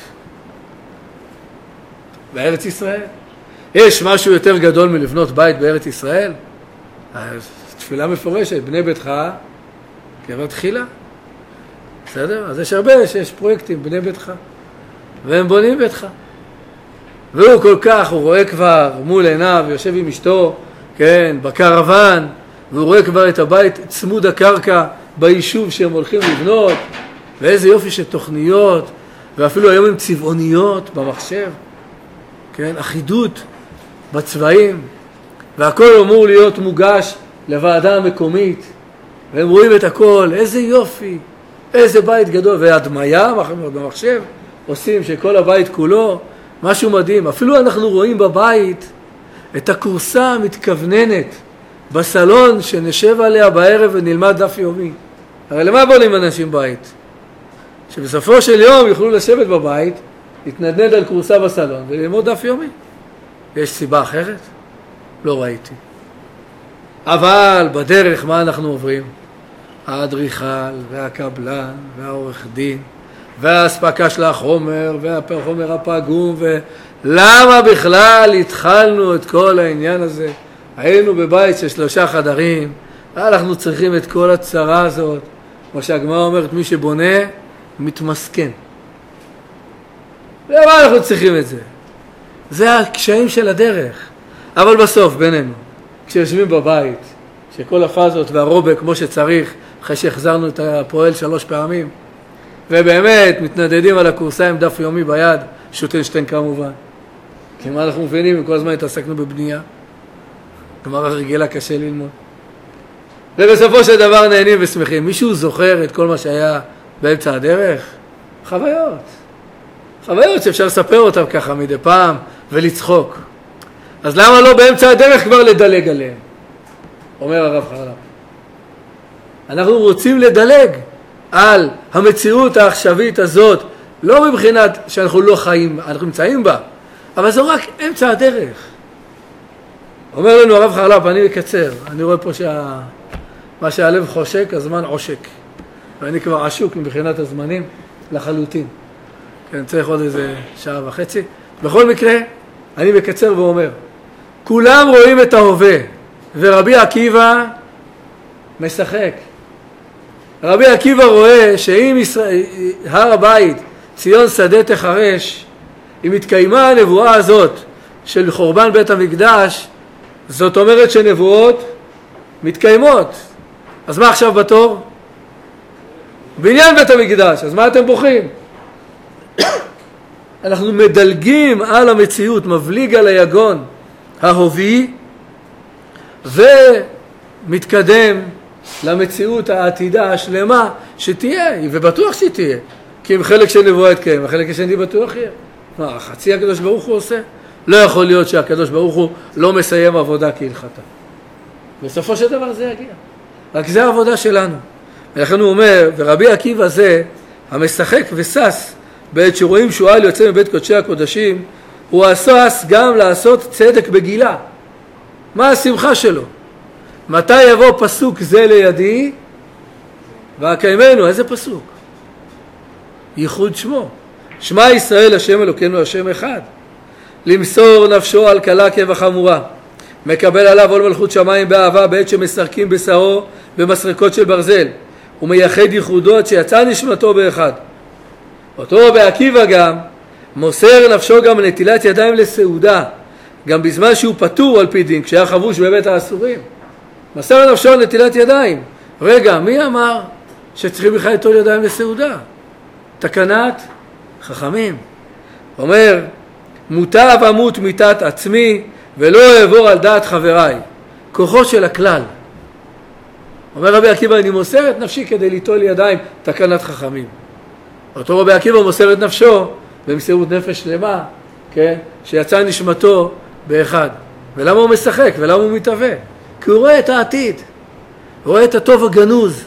בארץ ישראל. יש משהו יותר גדול מלבנות בית בארץ ישראל? תפילה מפורשת, בני ביתך קבר תחילה. בסדר? אז יש הרבה שיש פרויקטים, בני ביתך, והם בונים ביתך. והוא כל כך, הוא רואה כבר מול עיניו, יושב עם אשתו, כן, בקרוון, והוא רואה כבר את הבית צמוד הקרקע ביישוב שהם הולכים לבנות, ואיזה יופי של תוכניות, ואפילו היום הם צבעוניות במחשב, כן, אחידות בצבעים, והכל אמור להיות מוגש לוועדה המקומית, והם רואים את הכל, איזה יופי, איזה בית גדול, והדמיה במחשב עושים שכל הבית כולו, משהו מדהים. אפילו אנחנו רואים בבית את הקורסה המתכווננת בסלון שנשב עליה בערב ונלמד דף יומי. הרי למה בונים אנשים בית? שבסופו של יום יוכלו לשבת בבית, להתנדנד על קורסה בסלון וללמוד דף יומי. יש סיבה אחרת? לא ראיתי. אבל בדרך מה אנחנו עוברים? האדריכל והקבלן והעורך דין וההספקה של החומר והחומר הפגום, ולמה בכלל התחלנו את כל העניין הזה? היינו בבית של 3 חדרים, אנחנו צריכים את כל הצרה הזאת. כמו שהגמרא אומרת, מי שבונה מתמסכן. למה אנחנו צריכים את זה? זה הקשיים של הדרך. אבל בסוף בינינו, כשיושבים בבית, שכל הפאזות והרובה כמו שצריך, אחרי שהחזרנו את הפועל 3 פעמים, ובאמת מתנדדים על הקורסה עם דף יומי ביד, שוטנשטיין כמובן. כי מה אנחנו מבינים? כל הזמן התעסקנו בבנייה. גמרא רגילה קשה ללמוד. ובסופו של דבר נהנים ושמחים. מישהו זוכר את כל מה שהיה באמצע הדרך? חוויות. חוויות שאפשר לספר אותם ככה מדי פעם ולצחוק. אז למה לא באמצע הדרך כבר לדלג עליהם? אומר הרב חרל"פ. אנחנו רוצים לדלג על המציאות העכשווית הזאת, לא מבחינת שאנחנו לא חיים, אנחנו נמצאים בה, אבל זו רק אמצע הדרך. אומר לנו הרב חרל"פ, אני מקצר, אני רואה פה מה שהלב חושק, הזמן עושק. ואני כבר עשוק מבחינת הזמנים לחלוטין. כן, צריך עוד איזה 1.5 שעות. בכל מקרה, אני מקצר ואומר, כולם רואים את ההווה, ורבי עקיבא משחק. רבי עקיבא רואה שאם הר הבית, ציון שדה תחרש, אם התקיימה הנבואה הזאת של חורבן בית המקדש, זאת אומרת שנבואות מתקיימות. אז מה עכשיו בתור? בניין בית המקדש, אז מה אתם בוכים? אנחנו מדלגים על המציאות, מבליג על היגון ההובי, ומתקדם למציאות העתידה השלמה שתהיה, ובטוח שתהיה. כי אם חלק של נבואה יתקיים, החלק השני בטוח יהיה. מה, חצי הקדוש ברוך הוא עושה? לא יכול להיות שהקדוש ברוך הוא לא מסיים עבודה כהלכתה. בסופו של דבר זה יגיע. רק זה העבודה שלנו. ולכן הוא אומר, ורבי עקיבא זה, המשחק וסס, בעת שרואים שועל יוצא מבית קודשי הקודשים, הוא הסס גם לעשות צדק בגילה. מה השמחה שלו? מתי יבוא פסוק זה לידי? והקיימנו, איזה פסוק? ייחוד שמו. שמע ישראל השם אלוקינו השם אחד. למסור נפשו על קלה כבחמורה. מקבל עליו עול מלכות שמיים באהבה בעת שמסרקים בשרו במסרקות של ברזל. ומייחד ייחודו עד שיצא נשמתו באחד. אותו רבי עקיבא גם מוסר נפשו גם לנטילת ידיים לסעודה. גם בזמן שהוא פטור על פי דין, כשהיה חבוש בבית האסורים. מסר נפשו לנטילת ידיים. רגע, מי אמר שצריכים בכלל ליטול ידיים לסעודה? תקנת חכמים. אומר, מוטב אמות מיתת עצמי ולא אעבור על דעת חבריי. כוחו של הכלל. אומר רבי עקיבא, אני מוסר את נפשי כדי ליטול ידיים, תקנת חכמים. אותו רבי עקיבא מוסר את נפשו במסירות נפש שלמה, כן? שיצא נשמתו באחד. ולמה הוא משחק? ולמה הוא מתהווה? כי הוא רואה את העתיד. הוא רואה את הטוב הגנוז.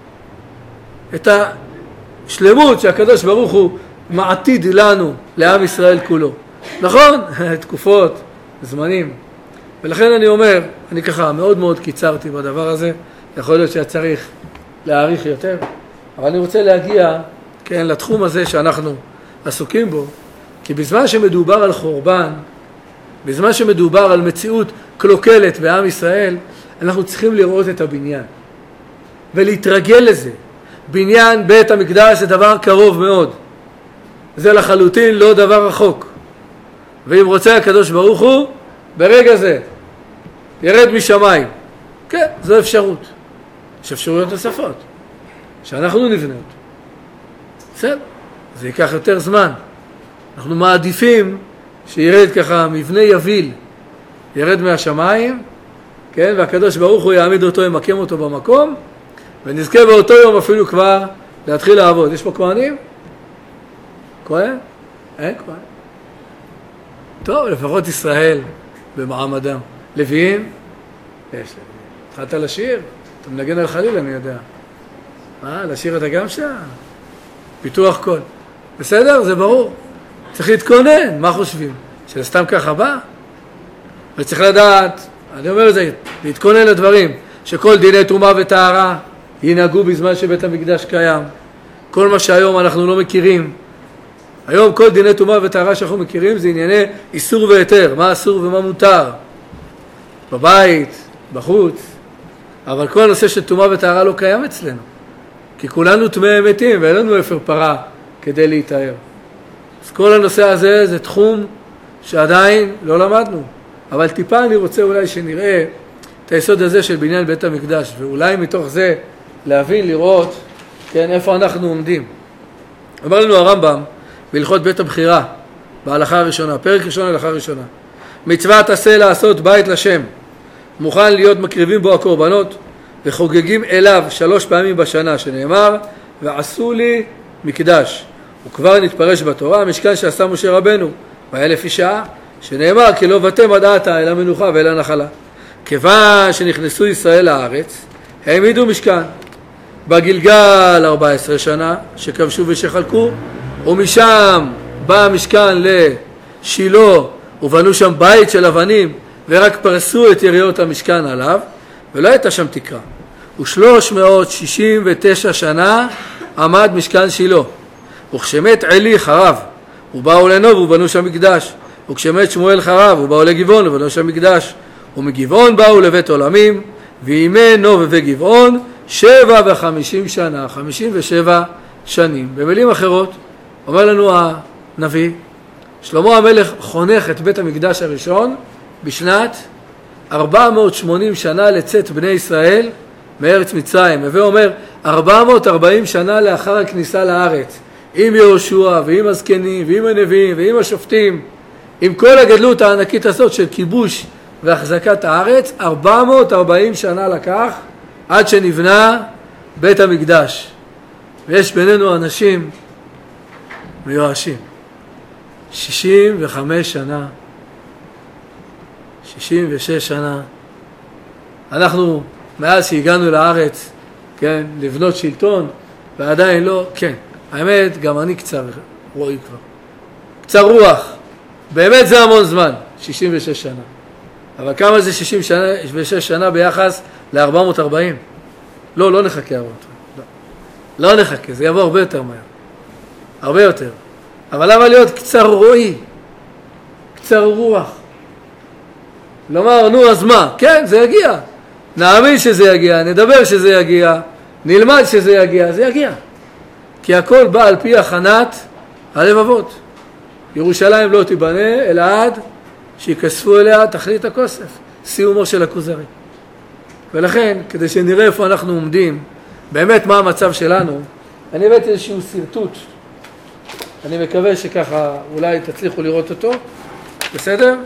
את השלמות שהקדוש ברוך הוא מעתיד לנו, לעם ישראל כולו. נכון? תקופות, זמנים. ולכן אני אומר, אני ככה מאוד מאוד קיצרתי בדבר הזה. יכול להיות שהיה צריך להאריך יותר. אבל אני רוצה להגיע, כן, לתחום הזה שאנחנו עסוקים בו. כי בזמן שמדובר על חורבן, בזמן שמדובר על מציאות קלוקלת בעם ישראל, אנחנו צריכים לראות את הבניין. ולהתרגל לזה. בניין בית המקדש זה דבר קרוב מאוד. זה לחלוטין לא דבר רחוק. ואם רוצה הקדוש ברוך הוא, ברגע זה, ירד משמיים. כן, זו אפשרות. יש אפשרויות נוספות. שאנחנו נבנה אותו. בסדר, זה ייקח יותר זמן. אנחנו מעדיפים שירד ככה מבנה יביל, ירד מהשמיים, כן, והקדוש ברוך הוא יעמיד אותו, ימקם אותו במקום, ונזכה באותו יום אפילו כבר להתחיל לעבוד. יש פה כהנים? כהן? אין כהן. טוב, לפחות ישראל במעמדם. לוויים? יש לוויים. התחלת לשיר? אתה מנגן על חליל, אני יודע. לשיר אתה גם שם? פיתוח קול. בסדר? זה ברור. צריך להתכונן, מה חושבים? שלסתם ככה בא? וצריך לדעת, אני אומר את זה, להתכונן לדברים, שכל דיני תרומה וטהרה ינהגו בזמן שבית המקדש קיים. כל מה שהיום אנחנו לא מכירים. היום כל דיני תרומה וטהרה שאנחנו מכירים זה ענייני איסור והיתר, מה אסור ומה מותר. בבית, בחוץ. אבל כל הנושא של תרומה וטהרה לא קיים אצלנו. כי כולנו טמאי מתים ואין לנו אפר פרה כדי להיטהר. אז כל הנושא הזה זה תחום שעדיין לא למדנו. אבל טיפה אני רוצה אולי שנראה את היסוד הזה של בניין בית המקדש, ואולי מתוך זה להבין, לראות, כן, איפה אנחנו עומדים. אמר לנו הרמב"ם בהלכות בית הבחירה, בהלכה הראשונה, פרק ראשון הלכה הראשונה. מצוות עשה לעשות בית לשם, מוכן להיות מקריבים בו הקורבנות, וחוגגים אליו 3 פעמים בשנה, שנאמר, ועשו לי מקדש. וכבר נתפרש בתורה, המשכן שעשה משה רבנו, והיה לפי שעה, שנאמר, כי לא בתם עד עתה אל המנוחה ואל הנחלה. כיוון שנכנסו ישראל לארץ, העמידו משכן. בגלגל 14 שנה, שכבשו ושחלקו, ומשם בא המשכן לשילה, ובנו שם בית של אבנים, ורק פרסו את יריות המשכן עליו, ולא הייתה שם תקרה. ו369 שנה עמד משכן שילה. וכשמת עלי חרב, ובאו לנוב ובנו שם מקדש. וכשמת שמואל חרב, ובאו לגבעון ובנו שם מקדש. ומגבעון באו לבית עולמים, וימי נוב וגבעון 57 שנה, 57 שנים. במילים אחרות, אומר לנו הנביא, שלמה המלך חונך את בית המקדש הראשון בשנת 480 שנה לצאת בני ישראל מארץ מצרים. ואומר 440 שנה לאחר הכניסה לארץ, עם יהושע ועם הזקנים ועם הנביאים ועם השופטים, עם כל הגדלות הענקית הזאת של כיבוש והחזקת הארץ, 440 שנה לקח עד שנבנה בית המקדש. ויש בינינו אנשים מיואשים. 65 שנה, 66 שנה. אנחנו מאז שהגענו לארץ, כן, לבנות שלטון, ועדיין לא, כן, האמת, גם אני קצר רואי כבר. קצר רוח. באמת זה המון זמן, 66 שנה. אבל כמה זה 66 שנה ביחס ל-440? לא נחכה 440. לא נחכה, זה יבוא הרבה יותר מהר. הרבה יותר. אבל למה להיות קצר רואי? קצר רוח. לומר, נו, אז מה? כן, זה יגיע. נאמין שזה יגיע, נדבר שזה יגיע, נלמד שזה יגיע, זה יגיע. כי הכל בא על פי הכנת הלבבות. ירושלים לא תיבנה, אלא עד שיקספו אליה תכלית הכוסף, סיומו של הכוזרי. ולכן, כדי שנראה איפה אנחנו עומדים, באמת מה המצב שלנו, אני הבאתי איזשהו סרטוט. אני מקווה שככה אולי תצליחו לראות אותו. בסדר?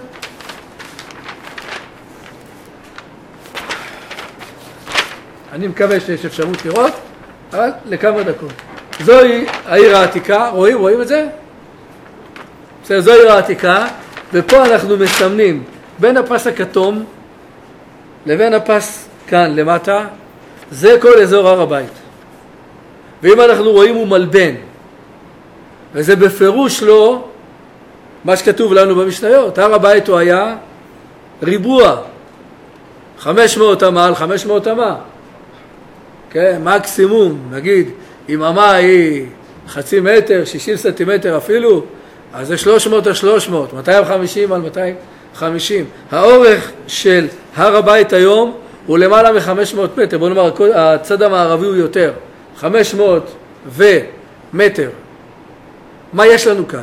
אני מקווה שיש אפשרות לראות, אבל לכמה דקות. זוהי העיר העתיקה, רואים את זה? בסדר, זוהי העיר העתיקה, ופה אנחנו מסמנים בין הפס הכתום לבין הפס כאן למטה, זה כל אזור הר הבית. ואם אנחנו רואים הוא מלבן, וזה בפירוש לא מה שכתוב לנו במשניות. הר הבית הוא היה ריבוע, 500 אמה על 500 אמה. כן, מקסימום, נגיד, אם אמה היא חצי מטר, 60 סנטימטר אפילו, אז זה 300 על 300, 250 על 250. האורך של הר הבית היום הוא למעלה מ-500 מטר. בוא נאמר, הצד המערבי הוא יותר, 500 ומטר. מה יש לנו כאן?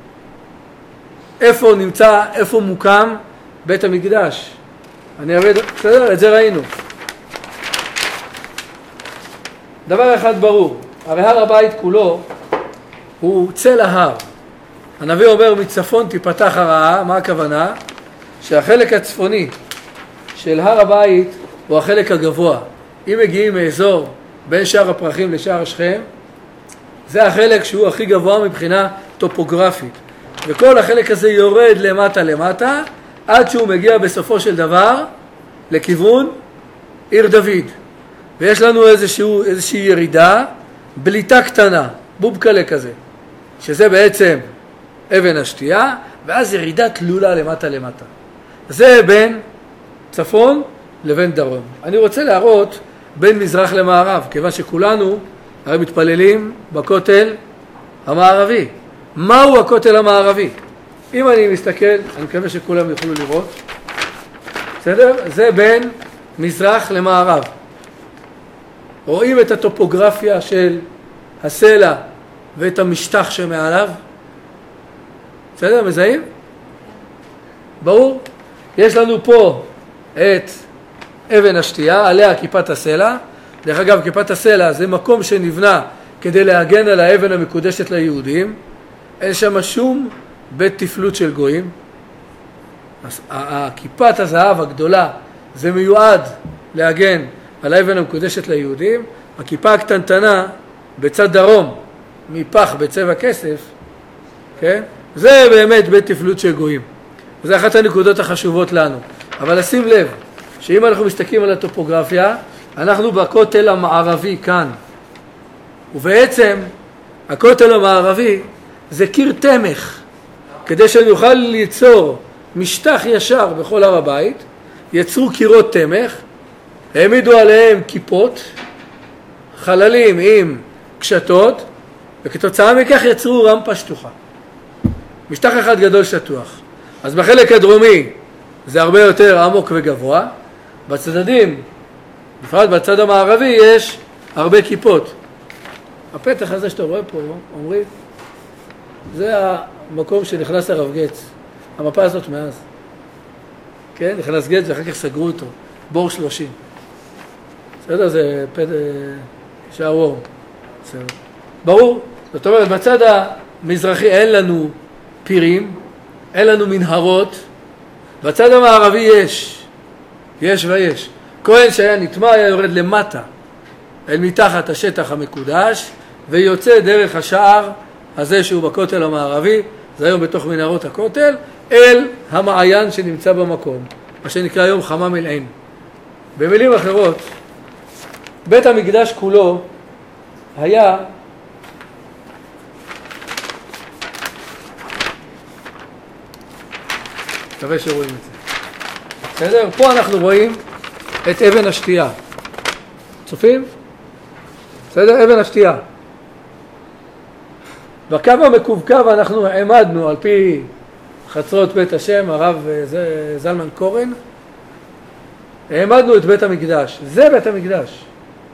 איפה נמצא, איפה מוקם בית המקדש? אני אבד, בסדר? את זה ראינו. דבר אחד ברור, הרי הר הבית כולו הוא צל ההר. הנביא אומר מצפון תיפתח הרעה, מה הכוונה? שהחלק הצפוני של הר הבית הוא החלק הגבוה. אם מגיעים מאזור בין שער הפרחים לשער שכם, זה החלק שהוא הכי גבוה מבחינה טופוגרפית. וכל החלק הזה יורד למטה למטה, עד שהוא מגיע בסופו של דבר לכיוון עיר דוד. ויש לנו איזושהי ירידה, בליטה קטנה, בובקלה כזה, שזה בעצם אבן השתייה, ואז ירידה תלולה למטה למטה. זה בין צפון לבין דרום. אני רוצה להראות בין מזרח למערב, כיוון שכולנו הרי מתפללים בכותל המערבי. מהו הכותל המערבי? אם אני מסתכל, אני מקווה שכולם יוכלו לראות, בסדר? זה בין מזרח למערב. רואים את הטופוגרפיה של הסלע ואת המשטח שמעליו? בסדר? מזהים? ברור? יש לנו פה את אבן השתייה, עליה כיפת הסלע. דרך אגב, כיפת הסלע זה מקום שנבנה כדי להגן על האבן המקודשת ליהודים. אין שם שום בית תפלות של גויים. כיפת הזהב הגדולה זה מיועד להגן על האבן המקודשת ליהודים. הכיפה הקטנטנה בצד דרום, מפח בצבע כסף, כן? זה באמת בית תפלות של גויים. וזה אחת הנקודות החשובות לנו. אבל לשים לב, שאם אנחנו מסתכלים על הטופוגרפיה, אנחנו בכותל המערבי כאן. ובעצם הכותל המערבי זה קיר תמך. כדי שנוכל ליצור משטח ישר בכל הר הבית, יצרו קירות תמך, העמידו עליהם כיפות, חללים עם קשתות, וכתוצאה מכך יצרו רמפה שטוחה. משטח אחד גדול שטוח. אז בחלק הדרומי זה הרבה יותר עמוק וגבוה. בצדדים, בפרט בצד המערבי, יש הרבה כיפות. הפתח הזה שאתה רואה פה, אומרים, זה המקום שנכנס הרב גץ. המפה הזאת מאז. כן, נכנס גץ ואחר כך סגרו אותו. בור 30. בסדר? זה שער אור. בסדר. ברור. זאת אומרת, בצד המזרחי אין לנו פירים, אין לנו מנהרות. בצד המערבי יש ויש. כהן שהיה נטמע היה יורד למטה, אל מתחת השטח המקודש, ויוצא דרך השער הזה שהוא בכותל המערבי, זה היום בתוך מנהרות הכותל, אל המעיין שנמצא במקום, מה שנקרא היום חמם אל עין. במילים אחרות, בית המקדש כולו היה מקווה שרואים את זה. בסדר? פה אנחנו רואים את אבן השתייה. צופים? בסדר? אבן השתייה. בקו המקווקו אנחנו העמדנו על פי חצרות בית השם, הרב זלמן קורן, העמדנו את בית המקדש. זה בית המקדש.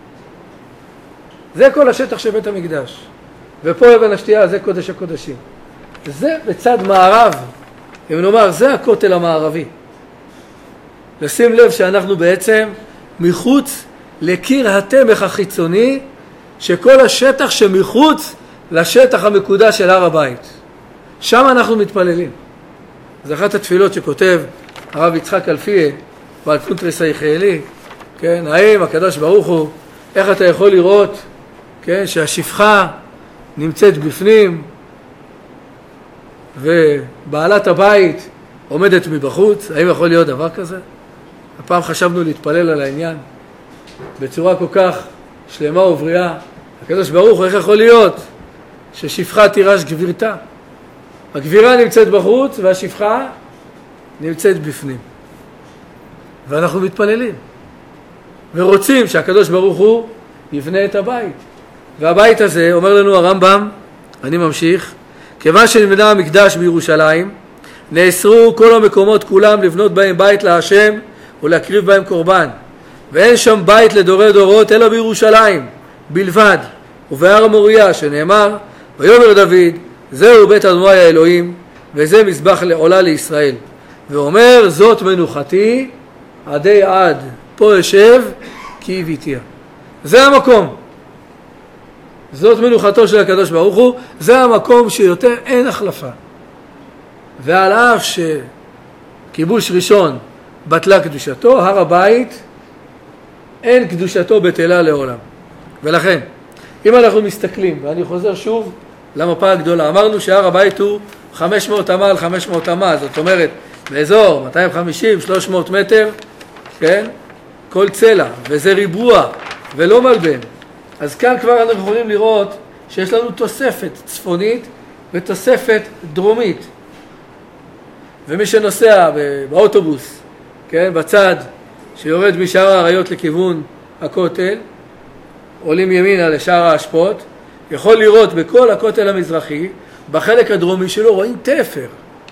זה כל השטח של בית המקדש. ופה אבן השתייה, זה קודש הקודשים. זה בצד מערב. אם נאמר, זה הכותל המערבי. לשים לב שאנחנו בעצם מחוץ לקיר התמך החיצוני, שכל השטח שמחוץ לשטח המקודש של הר הבית. שם אנחנו מתפללים. זו אחת התפילות שכותב הרב יצחק אלפיה, בעל קונטרס היחיילי, כן, האם הקדוש ברוך הוא, איך אתה יכול לראות, כן, שהשפחה נמצאת בפנים, ובעלת הבית עומדת מבחוץ? האם יכול להיות דבר כזה? הפעם חשבנו להתפלל על העניין בצורה כל כך שלמה ובריאה. הקדוש ברוך הוא, איך יכול להיות ששפחה תירש גבירתה? הגבירה נמצאת בחוץ והשפחה נמצאת בפנים. ואנחנו מתפללים ורוצים שהקדוש ברוך הוא יבנה את הבית. והבית הזה, אומר לנו הרמב"ם, אני ממשיך, כיוון שנבנה המקדש בירושלים, נאסרו כל המקומות כולם לבנות בהם בית להשם ולהקריב בהם קורבן. ואין שם בית לדורי דורות אלא בירושלים בלבד. ובהר המוריה שנאמר, ויאמר דוד, זהו בית אדוני האלוהים, וזה מזבח לעולה לישראל. ואומר, זאת מנוחתי עדי עד, פה אשב כי הביתיה. זה המקום. זאת מנוחתו של הקדוש ברוך הוא, זה המקום שיותר אין החלפה. ועל אף שכיבוש ראשון בטלה קדושתו, הר הבית אין קדושתו בטלה לעולם. ולכן, אם אנחנו מסתכלים, ואני חוזר שוב למפה הגדולה, אמרנו שהר הבית הוא 500 אמה על 500 אמה, זאת אומרת, באזור 250-300 מטר, כן? כל צלע, וזה ריבוע ולא מלבן. אז כאן כבר אנחנו יכולים לראות שיש לנו תוספת צפונית ותוספת דרומית. ומי שנוסע באוטובוס, כן, בצד שיורד משער האריות לכיוון הכותל, עולים ימינה לשער האשפות, יכול לראות בכל הכותל המזרחי, בחלק הדרומי שלו רואים תפר.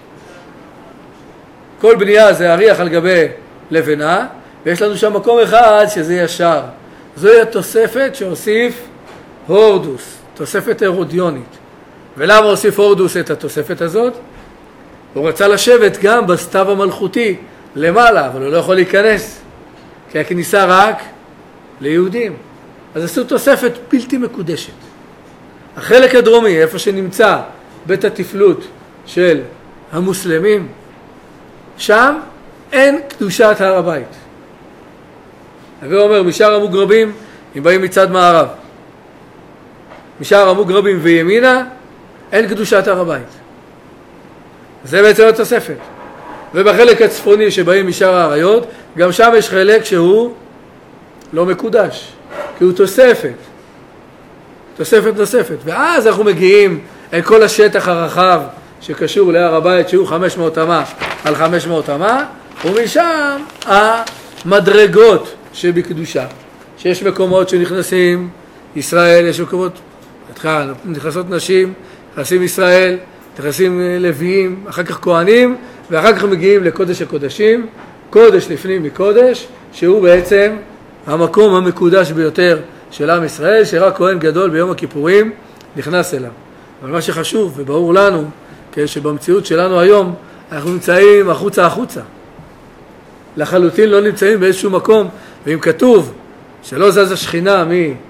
כל בנייה זה אריח על גבי לבנה, ויש לנו שם מקום אחד שזה ישר. זוהי התוספת שהוסיף הורדוס, תוספת הרודיונית. ולמה הוסיף הורדוס את התוספת הזאת? הוא רצה לשבת גם בסתיו המלכותי למעלה, אבל הוא לא יכול להיכנס, כי הכניסה רק ליהודים. אז עשו תוספת בלתי מקודשת. החלק הדרומי, איפה שנמצא בית התפלות של המוסלמים, שם אין קדושת הר הבית. הווי אומר, משער המוגרבים, אם באים מצד מערב, משער המוגרבים וימינה, אין קדושת הר הבית. זה בעצם התוספת. ובחלק הצפוני שבאים משער האריות, גם שם יש חלק שהוא לא מקודש, כי הוא תוספת. תוספת נוספת. ואז אנחנו מגיעים אל כל השטח הרחב שקשור להר הבית, שהוא 500 אמה על 500 אמה, ומשם המדרגות שבקדושה. שיש מקומות שנכנסים ישראל, יש מקומות, נכנסות נשים, נכנסים ישראל, נכנסים לוויים, אחר כך כהנים, ואחר כך מגיעים לקודש הקודשים, קודש לפנים מקודש, שהוא בעצם המקום המקודש ביותר של עם ישראל, שרק כהן גדול ביום הכיפורים נכנס אליו. אבל מה שחשוב וברור לנו, שבמציאות שלנו היום אנחנו נמצאים החוצה. לחלוטין לא נמצאים באיזשהו מקום, ואם כתוב שלא זז השכינה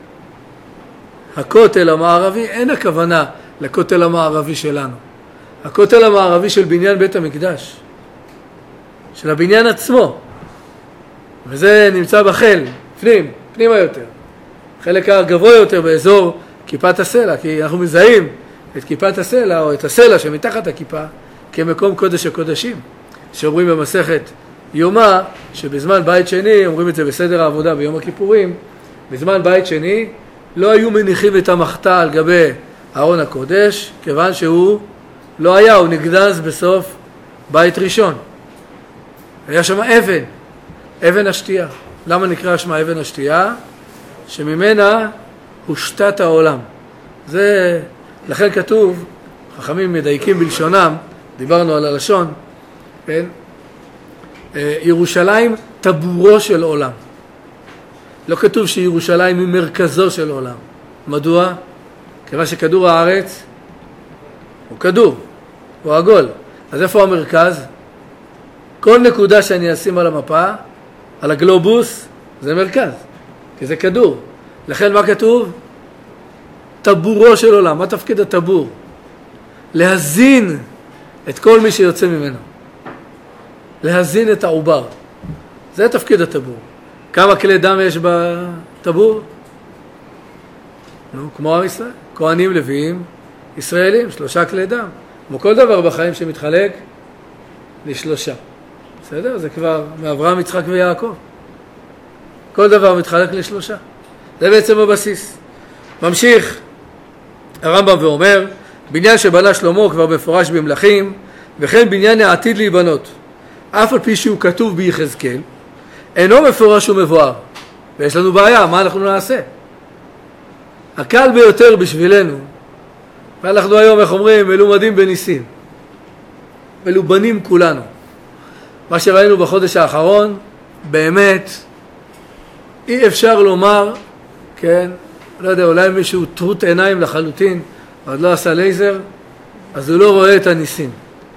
מהכותל המערבי, אין הכוונה לכותל המערבי שלנו. הכותל המערבי של בניין בית המקדש, של הבניין עצמו, וזה נמצא בחל, פנימה יותר, חלק הגבוה יותר באזור כיפת הסלע, כי אנחנו מזהים את כיפת הסלע או את הסלע שמתחת הכיפה כמקום קודש הקודשים, שאומרים במסכת יומא, שבזמן בית שני, אומרים את זה בסדר העבודה ביום הכיפורים, בזמן בית שני לא היו מניחים את המחתה על גבי ארון הקודש, כיוון שהוא לא היה, הוא נגנז בסוף בית ראשון. היה שם אבן השתייה. למה נקרא שמה אבן השתייה? שממנה הושתת העולם. זה, לכן כתוב, חכמים מדייקים בלשונם, דיברנו על הלשון, כן? ירושלים טבורו של עולם. לא כתוב שירושלים היא מרכזו של עולם. מדוע? כיוון שכדור הארץ הוא כדור, הוא עגול. אז איפה המרכז? כל נקודה שאני אשים על המפה, על הגלובוס, זה מרכז, כי זה כדור. לכן מה כתוב? טבורו של עולם. מה תפקיד הטבור? להזין את כל מי שיוצא ממנו. להזין את העובר. זה תפקיד הטבור. כמה כלי דם יש בטבור? כמו עם ישראל. כהנים לוויים, ישראלים, 3 כלי דם. כמו כל דבר בחיים שמתחלק ל3. בסדר? זה כבר מאברהם, יצחק ויעקב. כל דבר מתחלק ל3. זה בעצם הבסיס. ממשיך הרמב"ם ואומר, בניין שבנה שלמה כבר מפורש במלכים, וכן בניין העתיד להיבנות. אף על פי שהוא כתוב ביחזקאל, אינו מפורש ומבואר. ויש לנו בעיה, מה אנחנו נעשה? הקל ביותר בשבילנו, ואנחנו היום, איך אומרים, מלומדים בניסים. מלובנים כולנו. מה שראינו בחודש האחרון, באמת, אי אפשר לומר, כן, לא יודע, אולי מישהו טרוט עיניים לחלוטין, עוד לא עשה לייזר, אז הוא לא רואה את הניסים.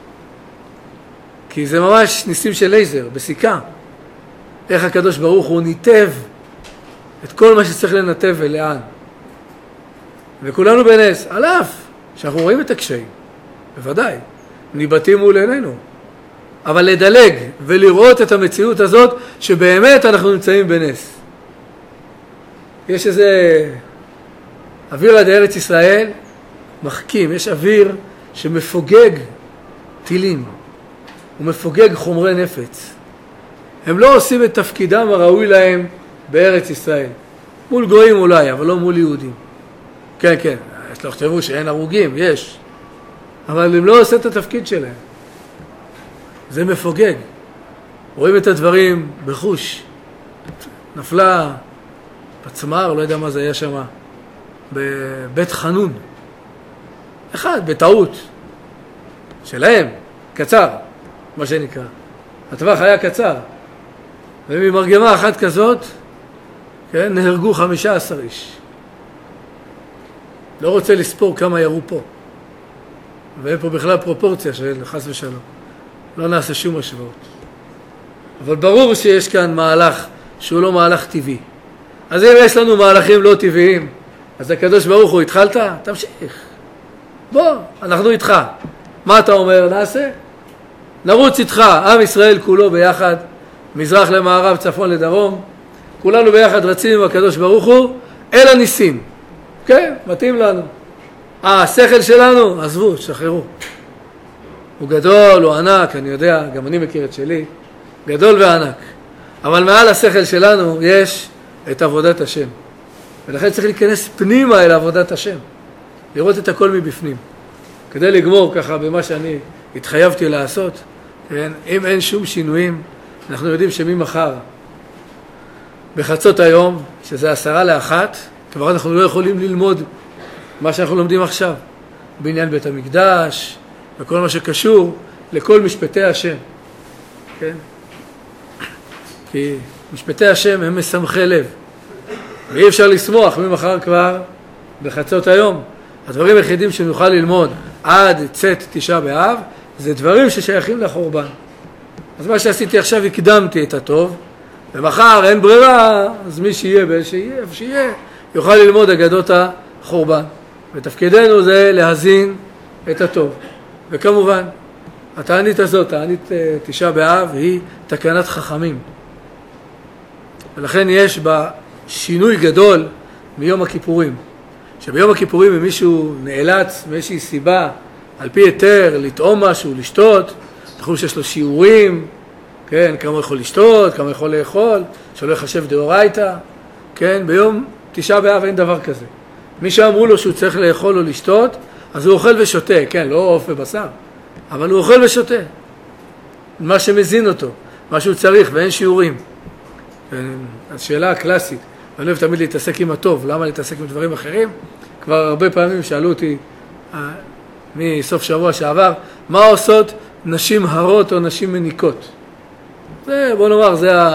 כי זה ממש ניסים של לייזר, בסיכה. איך הקדוש ברוך הוא ניתב את כל מה שצריך לנתב ולאן. וכולנו בנס, על אף שאנחנו רואים את הקשיים, בוודאי, ניבטים מול עינינו. אבל לדלג ולראות את המציאות הזאת שבאמת אנחנו נמצאים בנס. יש איזה אוויר עד ארץ ישראל מחכים, יש אוויר שמפוגג טילים. הוא מפוגג חומרי נפץ. הם לא עושים את תפקידם הראוי להם בארץ ישראל. מול גויים אולי, אבל לא מול יהודים. כן, כן, יש לו חשבו שאין הרוגים, יש. אבל הם לא עושים את התפקיד שלהם. זה מפוגג. רואים את הדברים בחוש. נפלה פצמר, לא יודע מה זה היה שם, בבית חנון. אחד, בטעות. שלהם, קצר, מה שנקרא. הטווח היה קצר. וממרגמה אחת כזאת, כן, נהרגו 15 איש. לא רוצה לספור כמה ירו פה. ואין פה בכלל פרופורציה של חס ושלום. לא נעשה שום השוואות. אבל ברור שיש כאן מהלך שהוא לא מהלך טבעי. אז אם יש לנו מהלכים לא טבעיים, אז הקדוש ברוך הוא, התחלת? תמשיך. בוא, אנחנו איתך. מה אתה אומר? נעשה. נרוץ איתך, עם ישראל כולו ביחד, מזרח למערב, צפון לדרום, כולנו ביחד רצים עם הקדוש ברוך הוא, אל הניסים. כן, מתאים לנו. השכל שלנו, עזבו, שחררו. הוא גדול, הוא ענק, אני יודע, גם אני מכיר את שלי, גדול וענק. אבל מעל השכל שלנו יש את עבודת השם. ולכן צריך להיכנס פנימה אל עבודת השם. לראות את הכל מבפנים. כדי לגמור ככה במה שאני התחייבתי לעשות, כן? אם אין שום שינויים, אנחנו יודעים שממחר, בחצות היום, שזה 12:50, כבר אנחנו לא יכולים ללמוד מה שאנחנו לומדים עכשיו. בעניין בית המקדש, וכל מה שקשור לכל משפטי השם. כן? כי משפטי השם הם משמחי לב. ואי אפשר לשמוח ממחר כבר בחצות היום. הדברים היחידים שנוכל ללמוד עד צאת תשעה באב, זה דברים ששייכים לחורבן. אז מה שעשיתי עכשיו, הקדמתי את הטוב, ומחר אין ברירה, אז מי שיהיה איפה שיהיה, יוכל ללמוד אגדות החורבן. ותפקידנו זה להזין את הטוב. וכמובן, התענית הזאת, תענית תשעה באב, היא תקנת חכמים. ולכן יש בה שינוי גדול מיום הכיפורים. שביום הכיפורים אם מישהו נאלץ מאיזושהי סיבה, על פי היתר, לטעום משהו, לשתות, אנחנו שיש לו שיעורים, כן, כמה יכול לשתות, כמה יכול לאכול, שלא יחשב דאורייתא, כן, ביום תשעה באב אין דבר כזה. מי שאמרו לו שהוא צריך לאכול או לשתות, אז הוא אוכל ושותה, כן, לא עוף ובשר, אבל הוא אוכל ושותה. מה שמזין אותו, מה שהוא צריך, ואין שיעורים. השאלה הקלאסית, אני אוהב תמיד להתעסק עם הטוב, למה להתעסק עם דברים אחרים? כבר הרבה פעמים שאלו אותי מסוף שבוע שעבר, מה עושות נשים הרות או נשים מניקות? זה, בוא נאמר,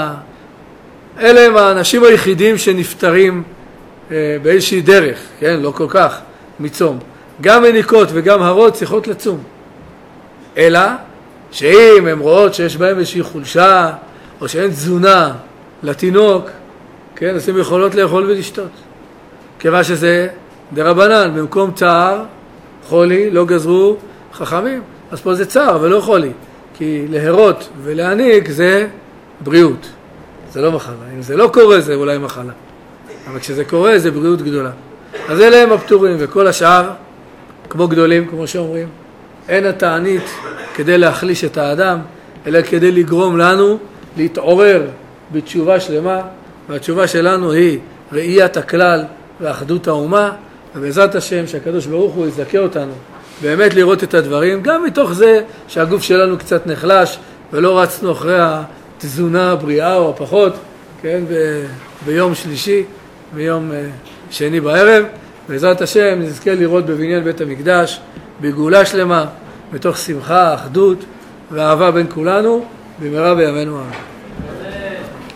אלה הם האנשים היחידים שנפטרים באיזושהי דרך, כן? לא כל כך, מצום. גם מניקות וגם הרות צריכות לצום. אלא שאם הן רואות שיש בהן איזושהי חולשה, או שאין תזונה לתינוק, כן? אז הן יכולות לאכול ולשתות. כיוון שזה דרבנן, במקום צער, חולי, לא גזרו חכמים. אז פה זה צער ולא חולי. כי להרות ולהניק זה בריאות. זה לא מחלה. אם זה לא קורה זה אולי מחלה. אבל כשזה קורה זה בריאות גדולה. אז אלה הם הפטורים, וכל השאר, כמו גדולים, כמו שאומרים, אין התענית כדי להחליש את האדם, אלא כדי לגרום לנו להתעורר בתשובה שלמה, והתשובה שלנו היא ראיית הכלל ואחדות האומה, ובעזרת השם שהקדוש ברוך הוא יזכה אותנו באמת לראות את הדברים, גם מתוך זה שהגוף שלנו קצת נחלש, ולא רצנו אחרי התזונה הבריאה או הפחות, כן, ביום שלישי, ביום שני בערב, בעזרת השם נזכה לראות בבניין בית המקדש, בגאולה שלמה, מתוך שמחה, אחדות ואהבה בין כולנו, במהרה בימינו אמן.